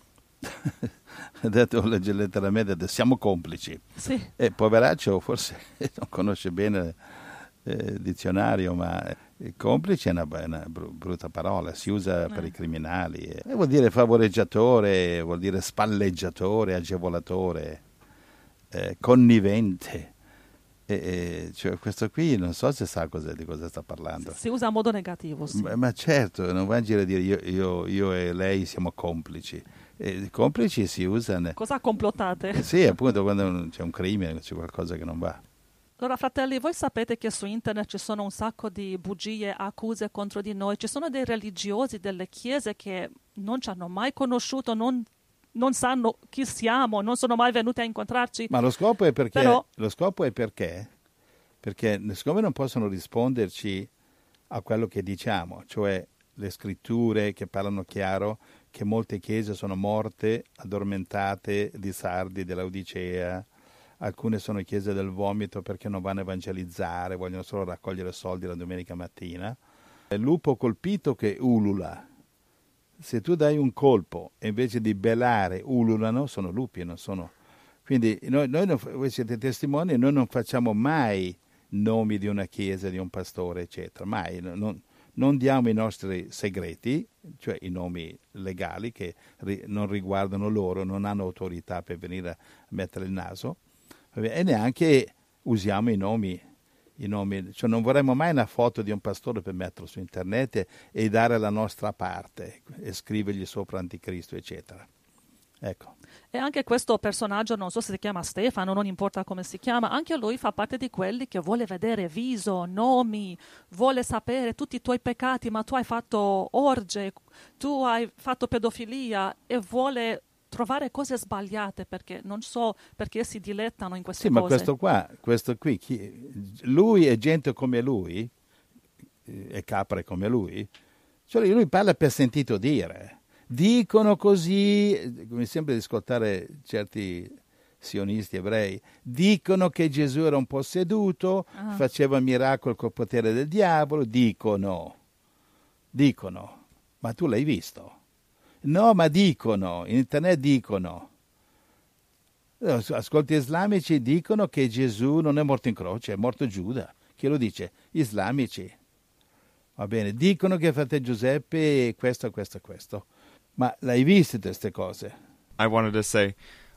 Ha detto legge letteralmente, ha detto, siamo complici. Sì. E poveraccio forse non conosce bene eh, il dizionario, ma il complice è una, una bru- brutta parola, si usa per Eh. i criminali. E vuol dire favoreggiatore, vuol dire spalleggiatore, agevolatore, eh, connivente. E, e, cioè, questo qui non so se sa cosa, di cosa sta parlando. Si usa a modo negativo, sì. Ma, ma certo, non va in giro a dire io, io, io e lei siamo complici. E i complici si usano... Cosa complottate? Sì, appunto, quando c'è un crimine, c'è qualcosa che non va. Allora, fratelli, voi sapete che su internet ci sono un sacco di bugie, accuse contro di noi. Ci sono dei religiosi delle chiese che non ci hanno mai conosciuto, non, non sanno chi siamo, non sono mai venuti a incontrarci. Ma lo scopo è perché? Però- Lo scopo è perché? Perché siccome non possono risponderci a quello che diciamo, cioè le scritture che parlano chiaro che molte chiese sono morte, addormentate di sardi dell'Odicea, alcune sono chiese del vomito perché non vanno a evangelizzare, vogliono solo raccogliere soldi la domenica mattina. Il lupo colpito che ulula. Se tu dai un colpo e invece di belare ululano, sono lupi, non sono... Quindi noi, noi non, voi siete testimoni, noi non facciamo mai nomi di una chiesa, di un pastore, eccetera, mai. Non, non diamo i nostri segreti, cioè i nomi legali che ri, non riguardano loro, non hanno autorità per venire a mettere il naso, e neanche usiamo i nomi, i nomi, cioè non vorremmo mai una foto di un pastore per metterlo su internet e, e dare la nostra parte e scrivergli sopra anticristo, eccetera. Ecco. E anche questo personaggio, non so se si chiama Stefano, non importa come si chiama, anche lui fa parte di quelli che vuole vedere viso, nomi, vuole sapere tutti i tuoi peccati, ma tu hai fatto orge, tu hai fatto pedofilia e vuole trovare cose sbagliate perché non so perché si dilettano in queste sì, cose. Ma questo qua, questo qui, chi, lui è gente come lui, è capre come lui, cioè lui parla per sentito dire. Dicono così, mi sembra di ascoltare certi sionisti ebrei, dicono che Gesù era un posseduto, ah. faceva miracoli col potere del diavolo, dicono, dicono, ma tu l'hai visto? No, ma dicono, in internet dicono. Ascolti islamici dicono che Gesù non è morto in croce, è morto Giuda. Chi lo dice? Islamici. Va bene, dicono che fratello Giuseppe questo, questo, questo. Ma l'hai viste queste cose? I wanted to say,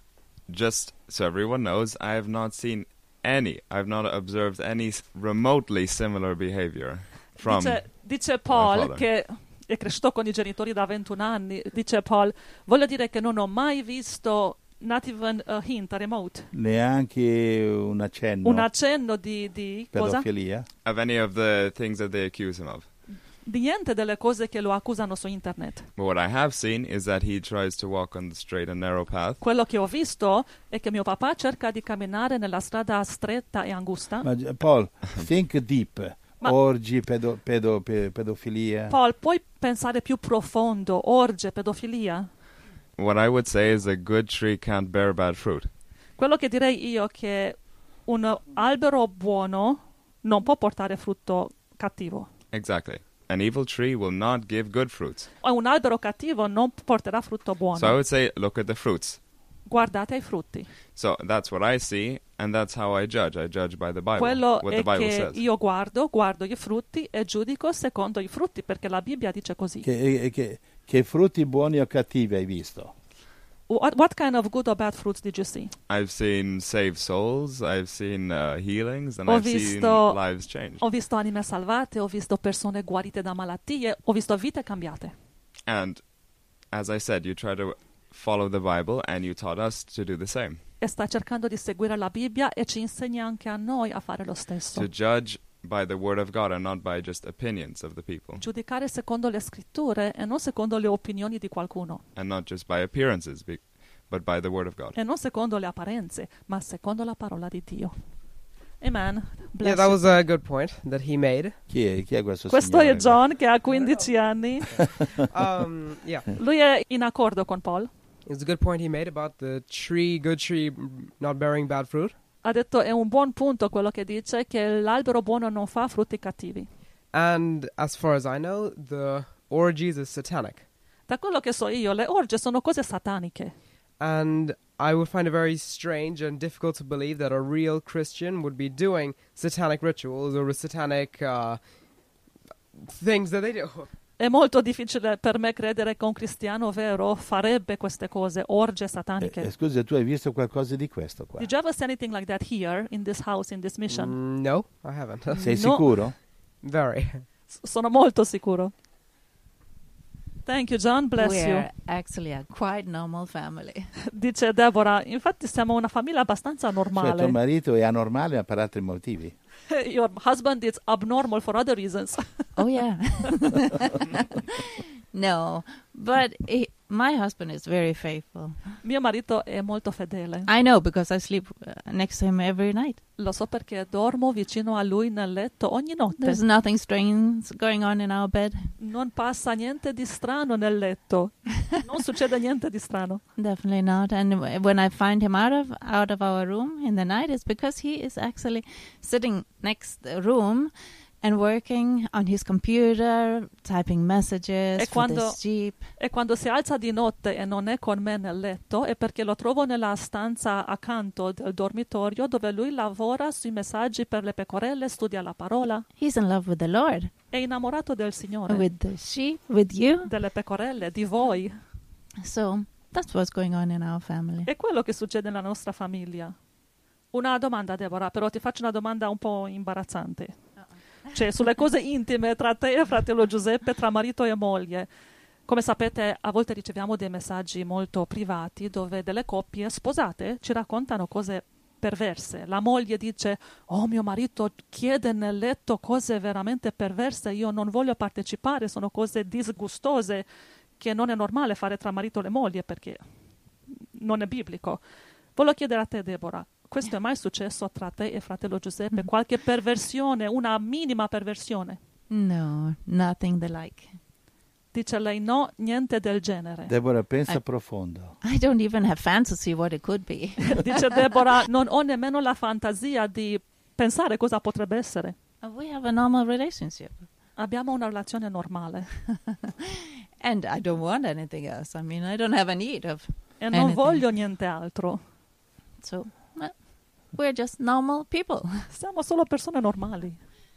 just so everyone knows, I have not seen any, I've not observed any remotely similar behavior from dice, dice Paul che è cresciuto con i genitori da ventuno anni, dice Paul, voglio dire che non ho mai visto not even a hint, a remote. Neanche un accenno. Un accenno di, di pedofilia. Cosa? Of any of the things that they accuse him of. Di niente delle cose che lo accusano su internet. But what I have seen is that he tries to walk on the straight and narrow path. Quello che ho visto è che mio papà cerca di camminare nella strada stretta e angusta. Ma Paul, think deep. Ma, orgi, pedo, pedo, pedo, pedofilia. Paul, puoi pensare più profondo, orge, pedofilia? What I would say is a good tree can't bear bad fruit. Quello che direi io è che un albero buono non può portare frutto cattivo. Exactly. An evil tree will not give good fruits. Un albero cattivo non porterà frutto buono. So I would say, look at the fruits. Guardate i frutti. So that's what I see, and that's how I judge. I judge by the Bible. Quello what è the Bible che says. Io guardo, guardo i frutti e giudico secondo i frutti, perché la Bibbia dice così. Che, che, che frutti buoni o cattivi hai visto? What, what kind of good or bad fruits did you see? I've seen saved souls, I've seen uh, healings, and ho I've visto, seen lives changed. Ho visto anime salvate, ho visto persone guarite da malattie, ho visto vite cambiate. And as I said, you try to follow the Bible, and you taught us to do the same. E sta cercando di seguire la Bibbia e ci insegna anche a noi a fare lo stesso. To judge by the word of God and not by just opinions of the people. Giudicare secondo le scritture e non secondo le opinioni di qualcuno. And not just by appearances, but by the word of God. E non secondo le apparenze, ma secondo la parola di Dio. Amen. Bless yeah, that you. was a good point that he made. Chi è, chi è questo Questo signore? è John che ha quindici anni. um, yeah. Lui è in accordo con Paul. It's a good point he made about the tree, good tree, not bearing bad fruit. Ha detto è un buon punto quello che dice che l'albero buono non fa frutti cattivi. And as far as I know, the orgies is satanic. Da quello che so io, le orge sono cose sataniche. And I would find it very strange and difficult to believe that a real Christian would be doing satanic rituals or satanic uh, things that they do. È molto difficile per me credere che un cristiano vero farebbe queste cose, orge sataniche. Eh, eh, scusa, tu hai visto qualcosa di questo qua? Did you ever see anything like that here, in this house, in this mission? Mm, no, I haven't. Sei No. sicuro? Very. S- sono molto sicuro. Thank you, John. Bless We're you. actually a quite normal family. Dice Deborah, infatti siamo una famiglia abbastanza Cioè tuo normale. marito è anormale ma per altri motivi? Your husband is abnormal for other reasons. Oh, yeah. No, but he, my husband is very faithful. Mio marito è molto fedele. I know because I sleep uh, next to him every night. Lo so perché dormo vicino a lui nel letto ogni notte. There's nothing strange going on in our bed. Non passa niente di strano nel letto. Non succede niente di strano. Definitely not. And w- when I find him out of out of our room in the night, it's because he is actually sitting next the room and working on his computer, typing messages E for quando- this Jeep. E quando si alza di notte e non è con me nel letto è perché lo trovo nella stanza accanto del dormitorio dove lui lavora sui messaggi per le pecorelle, studia la parola. He's in love with the Lord, È innamorato del Signore, with the sheep, with you. delle pecorelle, di voi. So that's what's going on in our family. È quello che succede nella nostra famiglia. Una domanda, Deborah, però ti faccio una domanda un po' imbarazzante. Cioè, sulle cose intime tra te e fratello Giuseppe, tra marito e moglie. Come sapete, a volte riceviamo dei messaggi molto privati dove delle coppie sposate ci raccontano cose perverse. La moglie dice: oh, mio marito chiede nel letto cose veramente perverse, io non voglio partecipare, sono cose disgustose che non è normale fare tra marito e moglie perché non è biblico. Voglio chiedere a te, Deborah, questo è mai successo tra te e fratello Giuseppe? Qualche perversione, una minima perversione? No, nothing the like. Dice lei no, niente del genere. Deborah, pensa I- profondo. I don't even have fantasy what it could be. Dice Deborah, non ho nemmeno la fantasia di pensare cosa potrebbe essere. We have a normal relationship. Abbiamo una relazione normale And I don't want anything else. I mean, I don't have a need of e non anything. voglio niente altro. So, well, we're just normal people. Siamo solo persone normali.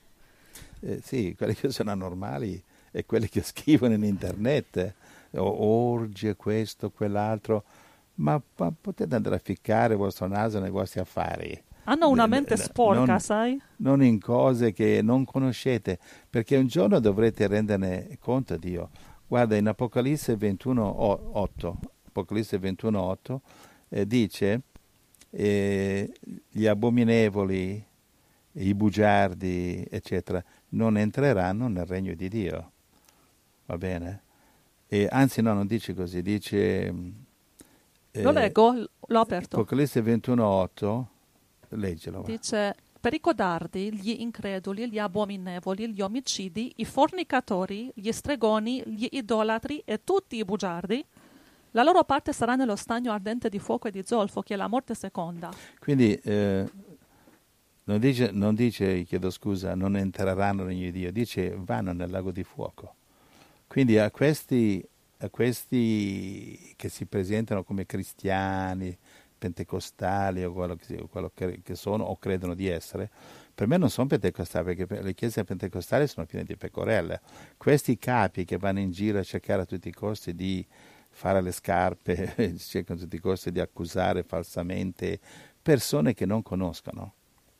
Eh, sì, quelli che sono anormali e quelli che scrivono in internet, eh, o- orgie, questo, quell'altro, ma, ma potete andare a ficcare il vostro naso nei vostri affari. Hanno una Eh, mente eh, sporca, non- sai? Non in cose che non conoscete, perché un giorno dovrete renderne conto a Dio. Guarda, in Apocalisse ventuno otto, Apocalisse ventuno otto eh, dice eh, gli abominevoli, i bugiardi, eccetera, non entreranno nel regno di Dio. Va bene? E anzi no, non dice così, dice... eh, Lo leggo, l'ho aperto. Apocalisse ventuno otto, leggelo. va. Dice: per i codardi, gli increduli, gli abominevoli, gli omicidi, i fornicatori, gli stregoni, gli idolatri e tutti i bugiardi, la loro parte sarà nello stagno ardente di fuoco e di zolfo, che è la morte seconda. Quindi eh, non, dice, non dice, chiedo scusa, non entreranno nel regno di Dio, dice vanno nel lago di fuoco. Quindi a questi, a questi che si presentano come cristiani, pentecostali o quello, che, quello che, che sono o credono di essere, per me non sono pentecostali, perché le chiese pentecostali sono piene di pecorelle. Questi capi che vanno in giro a cercare a tutti i costi di fare le scarpe, cercano a tutti i costi di accusare falsamente persone che non conoscono,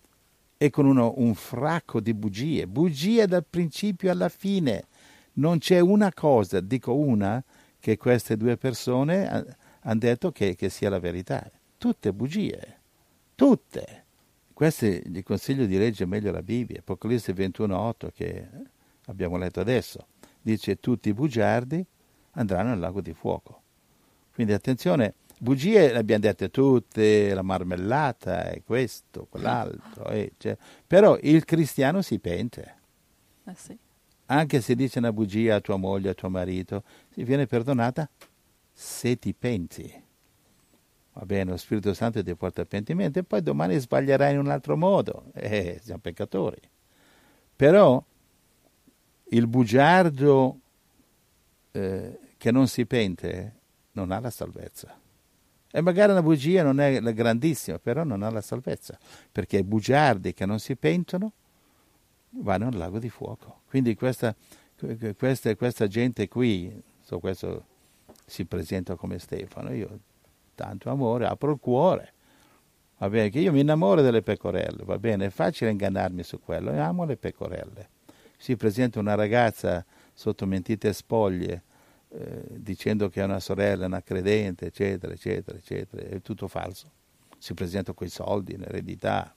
e con uno, un fracco di bugie, bugie dal principio alla fine. Non c'è una cosa, dico una, che queste due persone hanno detto che, che sia la verità. Tutte bugie, tutte. Questi gli consiglio di leggere meglio la Bibbia. Apocalisse ventuno otto che abbiamo letto adesso, dice tutti i bugiardi andranno al lago di fuoco. Quindi attenzione, bugie le abbiamo dette tutte, la marmellata e questo, quell'altro, e cioè, però il cristiano si pente. Eh sì. Anche se dice una bugia a tua moglie, a tuo marito, si viene perdonata se ti penti. Va bene, lo Spirito Santo ti porta al pentimento e poi domani sbaglierai in un altro modo. Eh, siamo peccatori. Però il bugiardo eh, che non si pente non ha la salvezza. E magari una bugia non è la grandissima, però non ha la salvezza. Perché i bugiardi che non si pentono vanno al lago di fuoco. Quindi questa, questa, questa gente qui, so, questo si presenta come Stefano, io tanto amore, apro il cuore, va bene, che io mi innamoro delle pecorelle, va bene, è facile ingannarmi su quello, io amo le pecorelle. Si presenta una ragazza sotto mentite spoglie, eh, dicendo che è una sorella, una credente, eccetera, eccetera, eccetera, è tutto falso. Si presenta coi soldi, in eredità,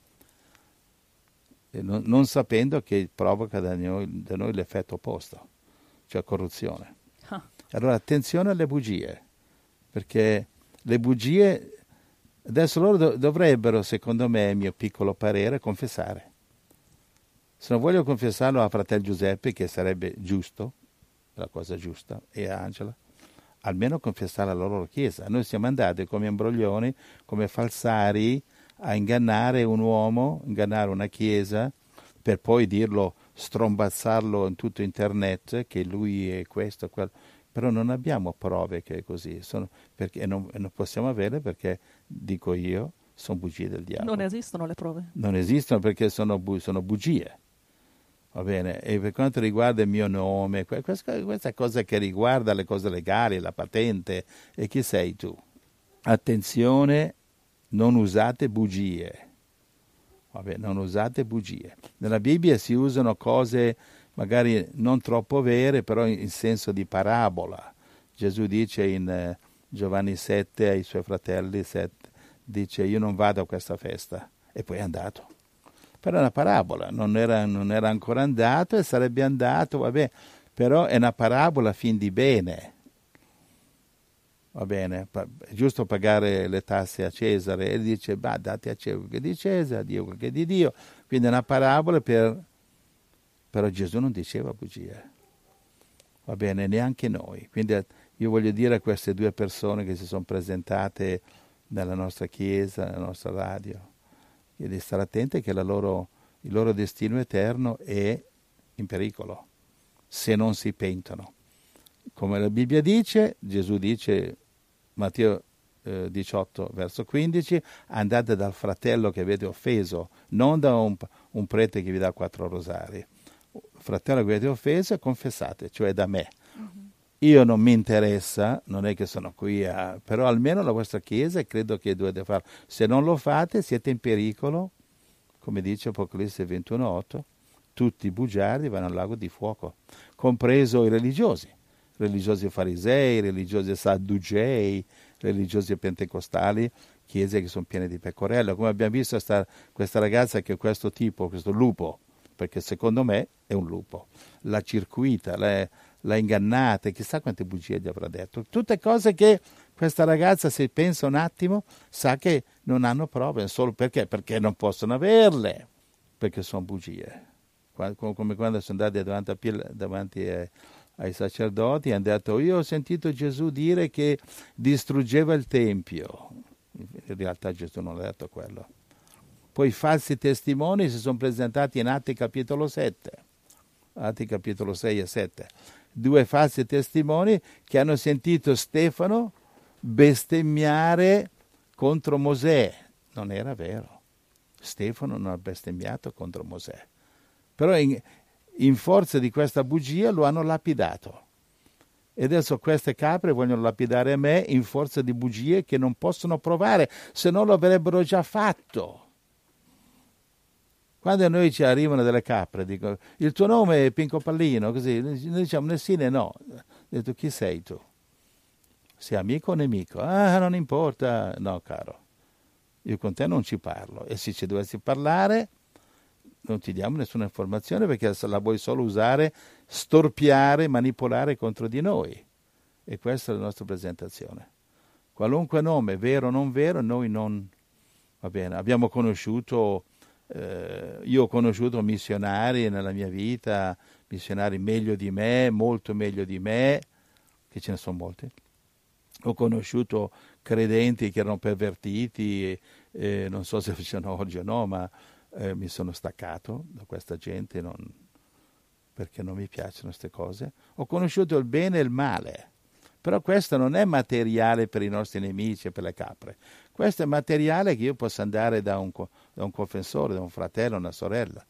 Non, non sapendo che provoca da noi, da noi l'effetto opposto, cioè corruzione. Ah. Allora attenzione alle bugie, perché le bugie, adesso loro do, dovrebbero, secondo me, mio piccolo parere, confessare. Se non voglio confessarlo a fratello Giuseppe, che sarebbe giusto, la cosa giusta, e a Angela, almeno confessare alla loro chiesa. Noi siamo andati come imbroglioni, come falsari, a ingannare un uomo, ingannare una chiesa, per poi dirlo, strombazzarlo in tutto internet, che lui è questo, quello. Però non abbiamo prove che è così, sono, perché, e non, e non possiamo avere perché, dico io, sono bugie del diavolo. Non esistono le prove. Non esistono perché sono, bu- sono bugie. Va bene? E per quanto riguarda il mio nome, questa, questa cosa che riguarda le cose legali, la patente, e chi sei tu? Attenzione, non usate bugie. Vabbè, non usate bugie. Nella Bibbia si usano cose magari non troppo vere, però in senso di parabola. Gesù dice in eh, Giovanni sette ai suoi fratelli, sette, dice io non vado a questa festa, e poi è andato. Però è una parabola, non era, non era ancora andato e sarebbe andato, vabbè, però è una parabola fin di bene. Va bene, è giusto pagare le tasse a Cesare, e dice, bah, date a Cesare quel che è di Cesare, a Dio quel che è di Dio. Quindi è una parabola per... Però Gesù non diceva bugie. Va bene, neanche noi. Quindi io voglio dire a queste due persone che si sono presentate nella nostra chiesa, nella nostra radio, di stare attenti che la loro, il loro destino eterno è in pericolo, se non si pentono. Come la Bibbia dice, Gesù dice, Matteo eh, diciotto, verso quindici, andate dal fratello che avete offeso, non da un, un prete che vi dà quattro rosari. Fratello che avete offeso, confessate, cioè da me. Uh-huh. Io non mi interessa, non è che sono qui a... però almeno la vostra chiesa credo che dovete farlo. Se non lo fate siete in pericolo, come dice Apocalisse ventuno otto, tutti i bugiardi vanno al lago di fuoco, compreso i religiosi, religiosi farisei, religiosi sadducei, religiosi pentecostali, chiese che sono piene di pecorelle. Come abbiamo visto sta, questa ragazza che è questo tipo, questo lupo, perché secondo me è un lupo, l'ha circuita, l'ha, l'ha ingannata, chissà quante bugie gli avrà detto. Tutte cose che questa ragazza, se pensa un attimo, sa che non hanno prove, solo perché? Perché non possono averle, perché sono bugie. Come quando sono andati davanti, a, davanti a, ai sacerdoti e hanno detto, io ho sentito Gesù dire che distruggeva il Tempio. In realtà Gesù non ha detto quello. Poi i falsi testimoni si sono presentati in Atti capitolo sette, Atti capitolo sei e sette. Due falsi testimoni che hanno sentito Stefano bestemmiare contro Mosè. Non era vero. Stefano non ha bestemmiato contro Mosè. Però in, in forza di questa bugia lo hanno lapidato. E adesso queste capre vogliono lapidare me in forza di bugie che non possono provare, se no lo avrebbero già fatto. Quando a noi ci arrivano delle capre, dico, il tuo nome è Pinco Pallino, così, noi diciamo né sì né no. Ho detto, chi sei tu? Sei amico o nemico? Ah, non importa. No, caro, io con te non ci parlo. E se ci dovessi parlare, non ti diamo nessuna informazione perché la vuoi solo usare, storpiare, manipolare contro di noi. E questa è la nostra presentazione. Qualunque nome, vero o non vero, noi non... Va bene, abbiamo conosciuto... Eh, io ho conosciuto missionari nella mia vita, missionari meglio di me, molto meglio di me, che ce ne sono molti. Ho conosciuto credenti che erano pervertiti, e, e non so se facciano oggi o no, ma eh, mi sono staccato da questa gente non, perché non mi piacciono queste cose. Ho conosciuto il bene e il male, però questo non è materiale per i nostri nemici e per le capre. Questo è materiale che io posso andare da un, da un confessore, da un fratello, una sorella.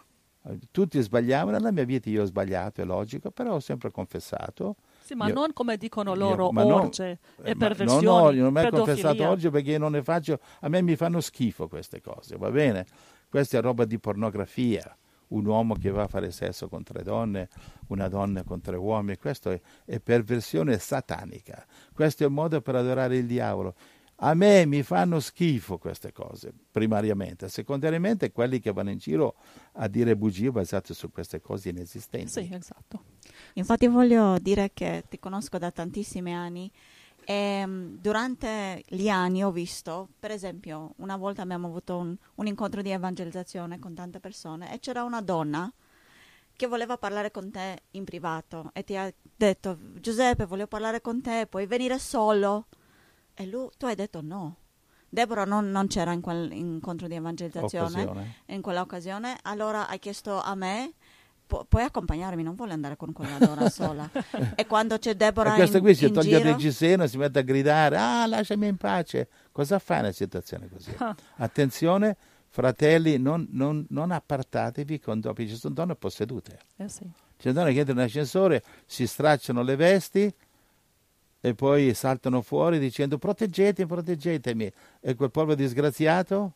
Tutti sbagliamo, nella mia vita io ho sbagliato, è logico, però ho sempre confessato. Sì, ma io, non come dicono loro, io, orge non, e ma perversioni, no, no, io non mi ho pedofilia. confessato oggi perché io non ne faccio, a me mi fanno schifo queste cose, va bene? Questa è roba di pornografia. Un uomo che va a fare sesso con tre donne, una donna con tre uomini, questo è, è perversione satanica. Questo è un modo per adorare il diavolo. A me mi fanno schifo queste cose, primariamente. Secondariamente quelli che vanno in giro a dire bugie basate su queste cose inesistenti. Sì, esatto. Infatti voglio dire che ti conosco da tantissimi anni e durante gli anni ho visto, per esempio, una volta abbiamo avuto un, un incontro di evangelizzazione con tante persone e c'era una donna che voleva parlare con te in privato e ti ha detto, Giuseppe, voglio parlare con te, puoi venire solo? E lui, tu hai detto no. Deborah non, non c'era in quel incontro di evangelizzazione, Occasione. in quella occasione, allora hai chiesto a me, pu- puoi accompagnarmi, non voglio andare con quella donna sola. E quando c'è Deborah e questa in, qui si in toglie giro, il reggiseno e si mette a gridare, ah, lasciami in pace. Cosa fa in una situazione così? Ah. Attenzione, fratelli, non, non, non appartatevi con donne, ci sono donne possedute. Eh sì. Ci sono donne che entrano in ascensore, si stracciano le vesti e poi saltano fuori dicendo proteggetemi, proteggetemi. E quel povero disgraziato,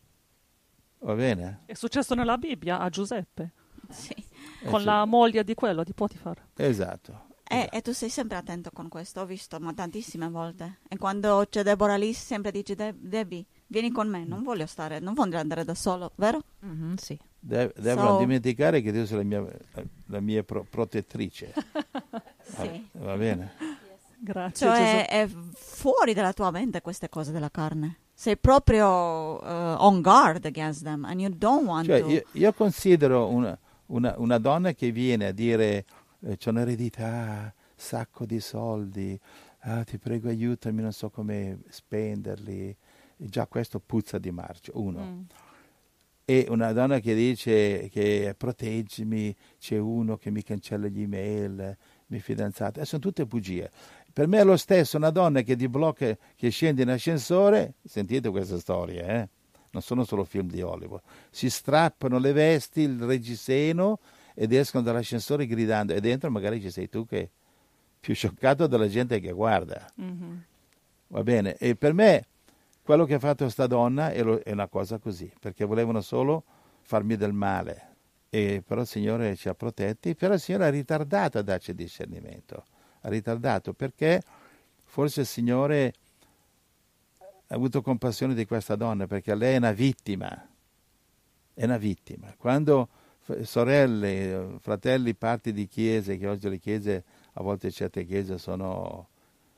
va bene? È successo nella Bibbia a Giuseppe, sì. con Eh, la moglie di quello, di Potifar. Esatto. E, e tu sei sempre attento con questo, ho visto ma tantissime volte. E quando c'è Deborah lì sempre dici De- Debbie, vieni con me, non voglio stare, non voglio andare da solo, vero? Mhm, sì. De- devo So- non dimenticare che tu sei la mia, la mia pro- protettrice. Sì. Va, va bene? Grazie Cioè Gesù. è fuori dalla tua mente queste cose della carne. Sei proprio uh, on guard against them and you don't want Cioè, to. io, io considero una, una, una donna che viene a dire eh, c'ho un'eredità, sacco di soldi, ah, ti prego aiutami, non so come spenderli. E già questo puzza di marcio, uno. Mm. E una donna che dice che proteggimi, c'è uno che mi cancella gli email, mio fidanzato, e sono tutte bugie. Per me è lo stesso una donna che ti blocca, che scende in ascensore, sentite queste storie, eh? Non sono solo film di Hollywood, si strappano le vesti, il reggiseno ed escono dall'ascensore gridando e dentro magari ci sei tu che è più scioccato della gente che guarda. Mhm. Va bene, e per me quello che ha fatto sta donna è, lo- è una cosa così, perché volevano solo farmi del male. E però il Signore ci ha protetti, però il Signore ha ritardato a darci discernimento, ha ritardato perché forse il Signore ha avuto compassione di questa donna, perché lei è una vittima, è una vittima. Quando f- sorelle, fratelli, parti di chiese, che oggi le chiese, a volte certe chiese sono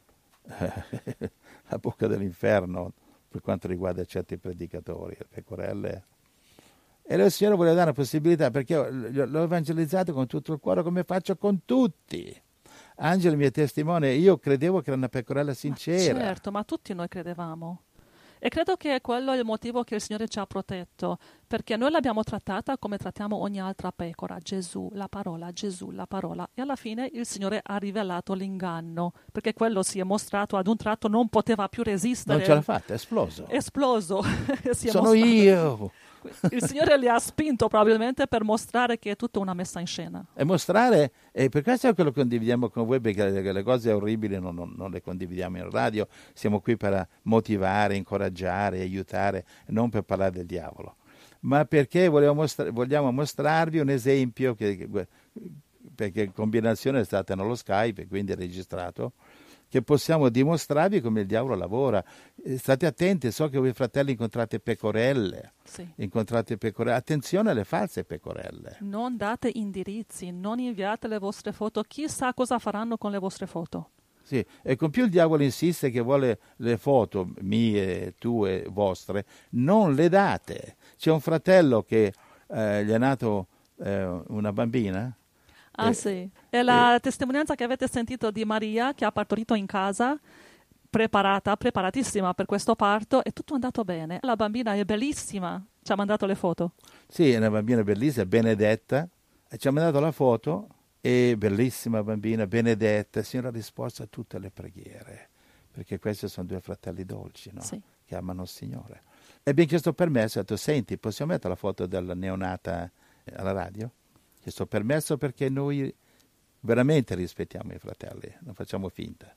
la bocca dell'inferno per quanto riguarda certi predicatori, le pecorelle. E il Signore vuole dare una possibilità, perché io l'ho evangelizzato con tutto il cuore, come faccio con tutti. Angelo, mio testimone, io credevo che era una pecorella sincera. Ma certo, ma tutti noi credevamo. E credo che quello è il motivo che il Signore ci ha protetto, perché noi l'abbiamo trattata come trattiamo ogni altra pecora, Gesù, la parola, Gesù, la parola. E alla fine il Signore ha rivelato l'inganno, perché quello si è mostrato ad un tratto, non poteva più resistere. Non ce l'ha fatta, è esploso. Esploso. Si è Sono mostrato. io. Il Signore li ha spinto probabilmente per mostrare che è tutta una messa in scena. E mostrare, e per questo è quello che condividiamo con voi, perché le, le cose orribili non, non- non le condividiamo in radio, siamo qui per motivare, incoraggiare, aiutare, non per parlare del diavolo, ma perché vogliamo, mostra- vogliamo mostrarvi un esempio, che, che- perché in combinazione è stata nello Skype, quindi è registrato, che possiamo dimostrarvi come il diavolo lavora. Eh, State attenti, so che voi fratelli incontrate pecorelle, Sì. incontrate pecorelle, attenzione alle false pecorelle. Non date indirizzi, non inviate le vostre foto, chissà cosa faranno con le vostre foto. Sì, e con più il diavolo insiste che vuole le foto mie, tue, vostre, non le date. C'è un fratello che eh, gli è nato eh, una bambina. Ah Eh, sì, è la testimonianza che avete sentito di Maria che ha partorito in casa, preparata, preparatissima per questo parto e tutto è andato bene. La bambina è bellissima, ci ha mandato le foto. Sì, è una bambina bellissima, Benedetta, e ci ha mandato la foto, e bellissima bambina, Benedetta, il Signore ha risposto a tutte le preghiere, perché questi sono due fratelli dolci, no? Sì. Che amano il Signore. E abbiamo chiesto permesso, ho detto, senti, possiamo mettere la foto della neonata alla radio? Ho chiesto permesso perché noi veramente rispettiamo i fratelli, non facciamo finta.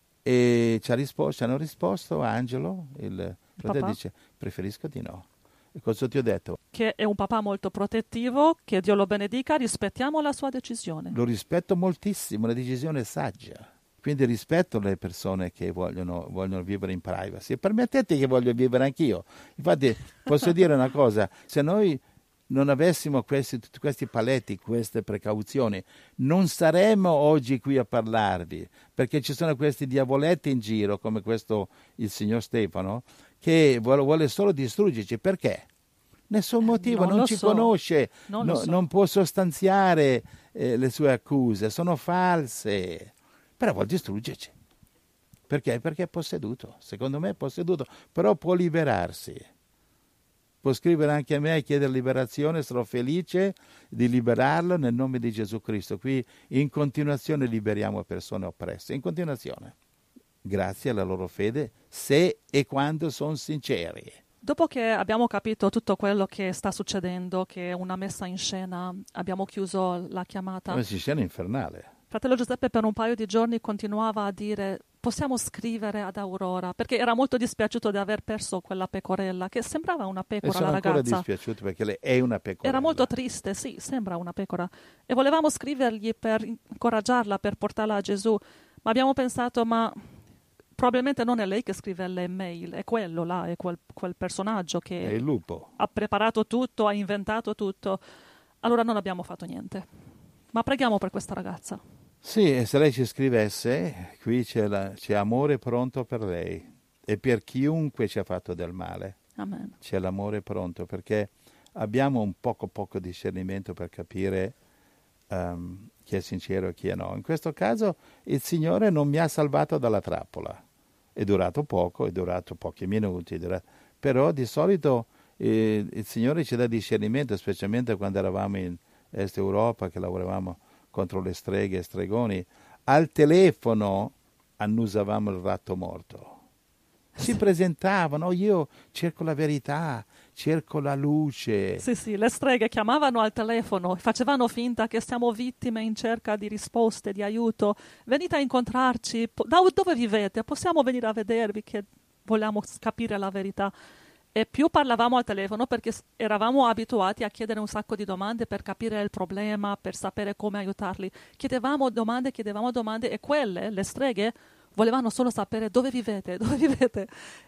E ci, ha risposto, ci hanno risposto, Angelo, il fratello, papà? dice, preferisco di no. E cosa ti ho detto? Che è un papà molto protettivo, che Dio lo benedica, rispettiamo la sua decisione. Lo rispetto moltissimo, una decisione saggia. Quindi rispetto le persone che vogliono, vogliono vivere in privacy. E permettete che voglio vivere anch'io. Infatti posso dire una cosa, se noi non avessimo questi, tutti questi paletti, queste precauzioni, non saremmo oggi qui a parlarvi, perché ci sono questi diavoletti in giro, come questo il signor Stefano, che vuole, vuole solo distruggerci. Perché? Nessun motivo, non non, lo ci so. conosce, Non lo no- so. non può sostanziare eh, le sue accuse, sono false, però vuole distruggerci. Perché? Perché è posseduto, secondo me è posseduto, però può liberarsi. Può scrivere anche a me e chiedere liberazione, sarò felice di liberarlo nel nome di Gesù Cristo. Qui in continuazione liberiamo persone oppresse, in continuazione, grazie alla loro fede, se e quando sono sinceri. Dopo che abbiamo capito tutto quello che sta succedendo, che è una messa in scena, abbiamo chiuso la chiamata. Come si scena infernale. Fratello Giuseppe per un paio di giorni continuava a dire possiamo scrivere ad Aurora, perché era molto dispiaciuto di aver perso quella pecorella, che sembrava una E pecora, sono la ancora ragazza. dispiaciuto perché lei è una pecora. Era molto triste, sì, sembra una pecora. E volevamo scrivergli per incoraggiarla, per portarla a Gesù, ma abbiamo pensato, ma probabilmente non è lei che scrive le mail, è quello là, è quel, quel personaggio È che il lupo. ha preparato tutto, ha inventato tutto. Allora non abbiamo fatto niente. Ma preghiamo per questa ragazza. Sì, e se lei ci scrivesse, qui c'è, la- c'è amore pronto per lei e per chiunque ci ha fatto del male. Amen. C'è l'amore pronto perché abbiamo un poco poco discernimento per capire ehm, chi è sincero e chi è no. In questo caso il Signore non mi ha salvato dalla trappola. È durato poco, è durato pochi minuti, è durato- però di solito eh, il Signore ci dà discernimento, specialmente quando eravamo in Est Europa, che lavoravamo contro le streghe e stregoni. Al telefono annusavamo il ratto morto. Si presentavano, io cerco la verità, cerco la luce. Sì, sì, le streghe chiamavano al telefono, facevano finta che siamo vittime in cerca di risposte, di aiuto. Venite a incontrarci, po- da dove vivete? Possiamo venire a vedervi che vogliamo s- capire la verità. E più parlavamo al telefono perché s- eravamo abituati a chiedere un sacco di domande per capire il problema, per sapere come aiutarli. Chiedevamo domande, chiedevamo domande e quelle, le streghe, volevano solo sapere dove vivete, dove vivete.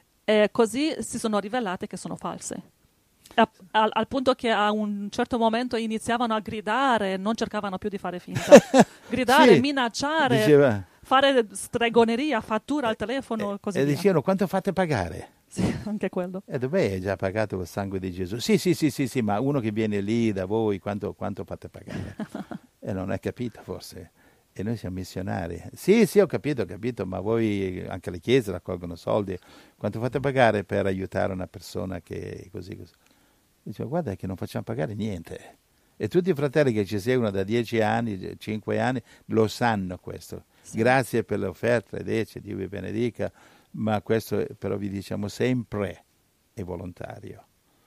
E così si sono rivelate che sono false. A- al, al punto che a un certo momento iniziavano a gridare, non cercavano più di fare finta. Gridare, Sì, minacciare, diceva- fare stregoneria, fattura al telefono e così E via. dicevano, quanto fate pagare? Sì, anche quello. E dov'è? Hai già pagato il sangue di Gesù? Sì, sì, sì, sì, sì, ma uno che viene lì da voi, quanto, quanto fate pagare? E non hai capito forse. E noi siamo missionari. Sì, sì, ho capito, ho capito, ma voi, anche le chiese raccolgono soldi. Quanto fate pagare per aiutare una persona che così, così? Dicevo, guarda che non facciamo pagare niente. E tutti i fratelli che ci seguono da dieci anni, cinque anni, lo sanno questo. Sì. Grazie per le offerte, Dece, Dio vi benedica, ma questo però vi diciamo sempre è volontario.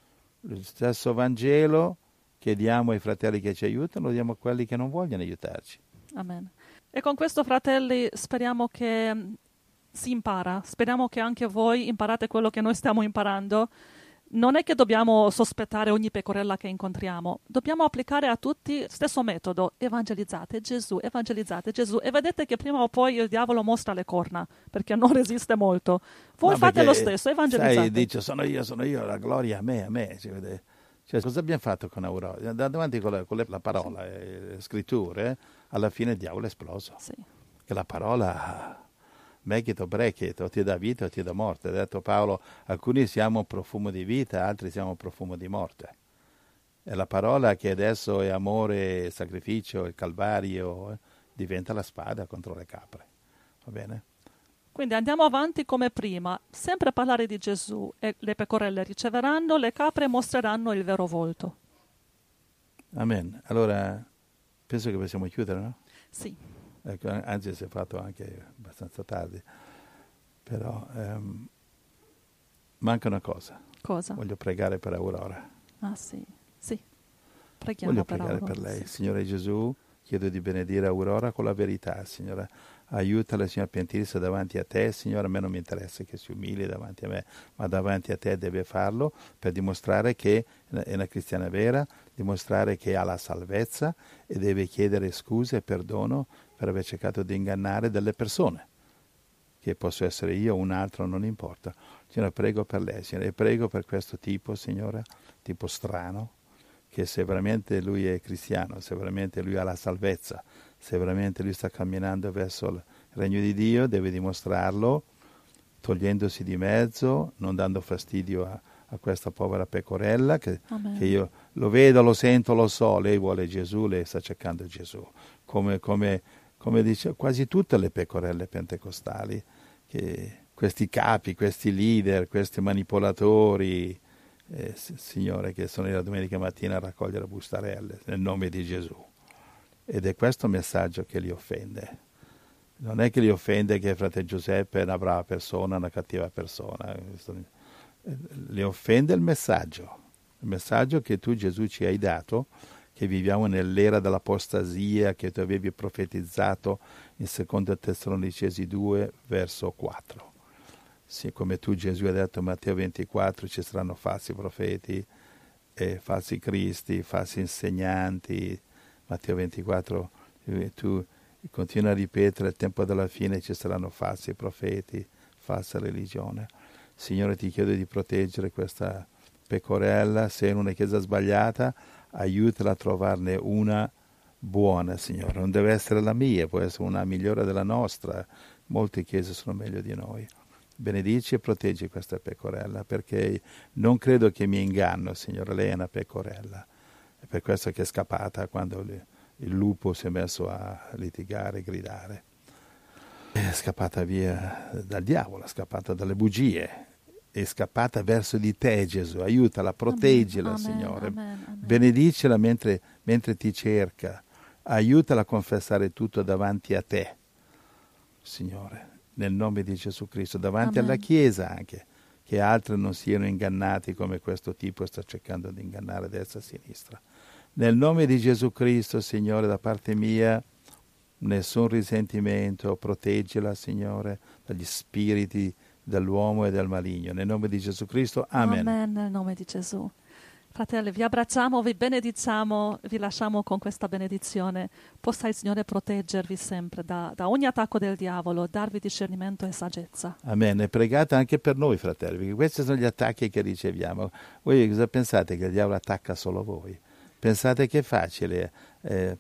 Lo stesso Vangelo che diamo ai fratelli che ci aiutano, lo diamo a quelli che non vogliono aiutarci. Amen. E con questo, fratelli, speriamo che mm, si impara. Speriamo che anche voi imparate quello che noi stiamo imparando. Non è che dobbiamo sospettare ogni pecorella che incontriamo. Dobbiamo applicare a tutti lo stesso metodo. Evangelizzate Gesù, evangelizzate Gesù. E vedete che prima o poi il diavolo mostra le corna, perché non resiste molto. Voi No, fate perché, lo stesso, evangelizzate. Sai, dice, sono io, sono io, la gloria a me, a me. Cioè, vede? Cioè, cosa abbiamo fatto con Aurora? Da- Davanti con la, con le- la parola, e le scritture, alla fine il diavolo è esploso. Sì. Che la parola make it or break it, o ti dà vita o ti dà morte. Ha detto Paolo, alcuni siamo profumo di vita, altri siamo profumo di morte. E la parola che adesso è amore, sacrificio, il calvario, eh, diventa la spada contro le capre. Va bene? Quindi andiamo avanti come prima, sempre parlare di Gesù e le pecorelle riceveranno, le capre mostreranno il vero volto. Amen. Allora, penso che possiamo chiudere, no? Sì. Ecco, anzi si è fatto anche abbastanza tardi, però ehm, manca una cosa. Cosa? Voglio pregare per Aurora. Ah sì, sì. Preghiamo Voglio per pregare Aurora, per lei. sì. Signore Gesù, chiedo di benedire Aurora con la verità, Signore. Aiutala, Signore, a pentirsi davanti a te. Signore, a me non mi interessa che si umili davanti a me, ma davanti a te deve farlo per dimostrare che è una cristiana vera, dimostrare che ha la salvezza e deve chiedere scuse e perdono per aver cercato di ingannare delle persone, che posso essere io o un altro, non importa. Signore, prego per lei, Signore, e prego per questo tipo, Signore, tipo strano, che se veramente lui è cristiano, se veramente lui ha la salvezza, se veramente lui sta camminando verso il regno di Dio, deve dimostrarlo togliendosi di mezzo, non dando fastidio a, a questa povera pecorella, che, che io lo vedo, lo sento, lo so, lei vuole Gesù, lei sta cercando Gesù, come, come, come dice quasi tutte le pecorelle pentecostali, che questi capi, questi leader, questi manipolatori, eh, Signore, che sono lì la domenica mattina a raccogliere bustarelle nel nome di Gesù. Ed è questo messaggio che li offende. Non è che li offende che fratello Giuseppe è una brava persona, una cattiva persona. Li offende il messaggio. Il messaggio che tu, Gesù, ci hai dato, che viviamo nell'era dell'apostasia che tu avevi profetizzato in seconda Tessalonicesi due, verso quattro. Sì, come tu Gesù hai detto in Matteo ventiquattro, ci saranno falsi profeti, eh, falsi cristi, falsi insegnanti. Matteo ventiquattro, tu continui a ripetere, al tempo della fine ci saranno falsi profeti, falsa religione. Signore, ti chiedo di proteggere questa pecorella, se è in una chiesa sbagliata, aiutala a trovarne una buona, Signore. Non deve essere la mia, può essere una migliore della nostra. Molte chiese sono meglio di noi. Benedici e proteggi questa pecorella, perché non credo che mi inganno, Signore, lei è una pecorella. È per questo che è scappata quando il lupo si è messo a litigare e gridare. È scappata via dal diavolo, è scappata dalle bugie, è scappata verso di te, Gesù. Aiutala, proteggila, Amen, Signore. amen, amen. Benedicela mentre, mentre ti cerca. Aiutala a confessare tutto davanti a te, Signore, nel nome di Gesù Cristo, davanti Amen. alla Chiesa anche, che altri non siano ingannati come questo tipo sta cercando di ingannare a destra e a sinistra. Nel nome di Gesù Cristo, Signore, da parte mia, nessun risentimento, proteggila, Signore, dagli spiriti dell'uomo e del maligno. Nel nome di Gesù Cristo, amen. Amen, nel nome di Gesù. Fratelli, vi abbracciamo, vi benediciamo, vi lasciamo con questa benedizione. Possa il Signore proteggervi sempre da, da ogni attacco del diavolo, darvi discernimento e saggezza. Amen. E pregate anche per noi, fratelli, perché questi sono gli attacchi che riceviamo. Voi cosa pensate, che il diavolo attacca solo voi? Pensate che è facile eh,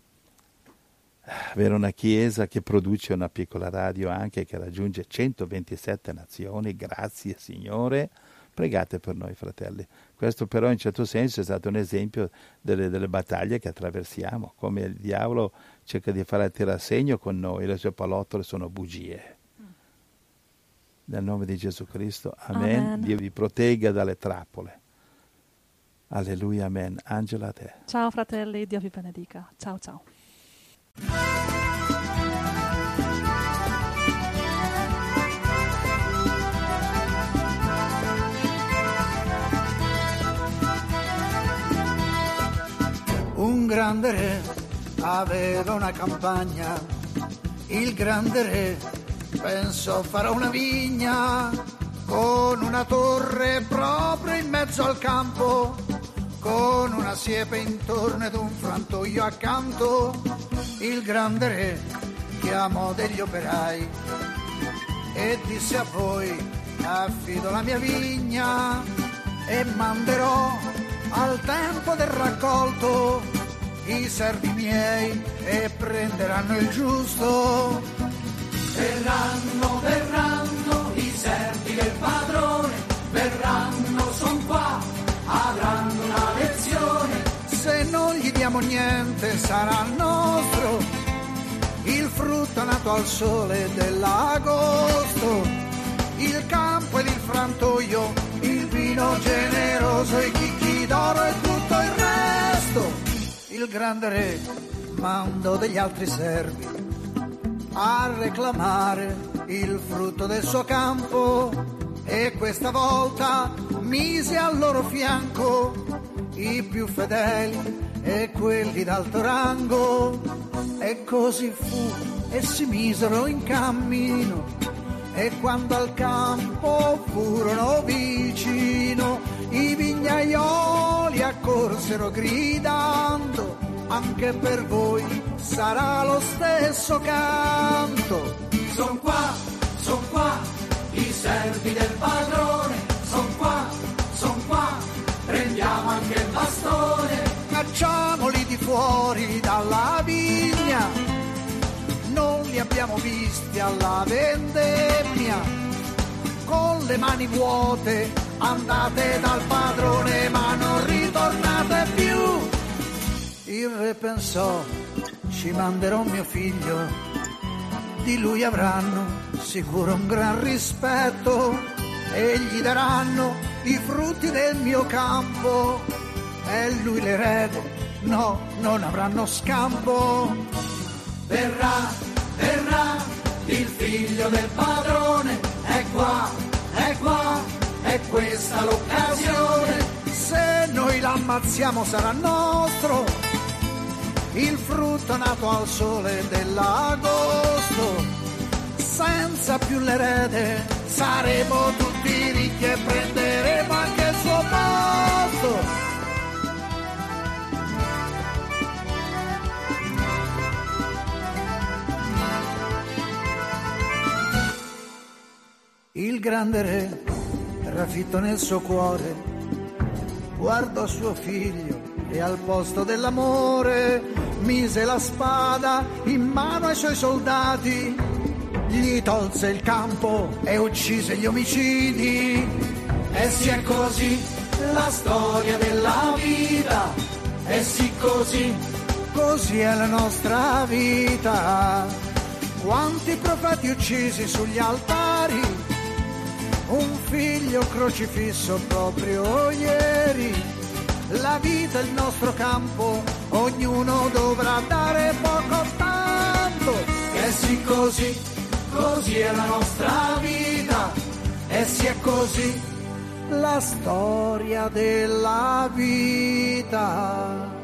avere una chiesa che produce una piccola radio anche, che raggiunge centoventisette nazioni? Grazie, Signore. Pregate per noi, fratelli. Questo però in certo senso è stato un esempio delle, delle battaglie che attraversiamo, come il diavolo cerca di fare a tirasegno con noi, le sue pallottole sono bugie. Nel nome di Gesù Cristo, amen. Amen. Dio vi protegga dalle trappole. Alleluia, amen. Angela, a te. Ciao fratelli, Dio vi benedica. Ciao ciao. Un grande re aveva una campagna, il grande re pensò farò una vigna con una torre proprio in mezzo al campo, con una siepe intorno ed un frantoio accanto. Il grande re chiamò degli operai e disse: a voi affido la mia vigna e manderò al tempo del raccolto i servi miei e prenderanno il giusto. Verranno, verranno i servi del padrone, verranno, son qua, avranno una lezione. Se non gli diamo niente sarà nostro il frutto nato al sole dell'agosto, il campo ed il frantoio, il vino generoso, i chicchi d'oro e tutto il resto. Il grande re mandò degli altri servi a reclamare il frutto del suo campo e questa volta mise al loro fianco i più fedeli e quelli d'alto rango. E così fu e si misero in cammino, e quando al campo furono vicino i vignaioli accorsero gridando: anche per voi sarà lo stesso canto. Son qua, son qua, i servi del padrone, son qua, son qua, prendiamo anche il bastone. Cacciamoli di fuori dalla vigna, non li abbiamo visti alla vendemmia. Con le mani vuote andate dal padrone, ma non ritornate più. Il re pensò: ci manderò mio figlio, di lui avranno sicuro un gran rispetto e gli daranno i frutti del mio campo e lui l'erede, no, non avranno scampo. Verrà, verrà il figlio del padrone, è qua, è qua, è questa l'occasione. Se noi l'ammazziamo sarà nostro il frutto nato al sole dell'agosto. Senza più l'erede saremo tutti ricchi e prenderemo anche il suo posto. Il grande re, trafitto nel suo cuore, guardò suo figlio e al posto dell'amore mise la spada in mano ai suoi soldati, gli tolse il campo e uccise gli omicidi. E sì è così la storia della vita, e sì così, così è la nostra vita. Quanti profeti uccisi sugli altari, un figlio crocifisso proprio ieri. La vita è il nostro campo, ognuno dovrà dare poco tanto. E sì così, così è la nostra vita, e sì è così la storia della vita.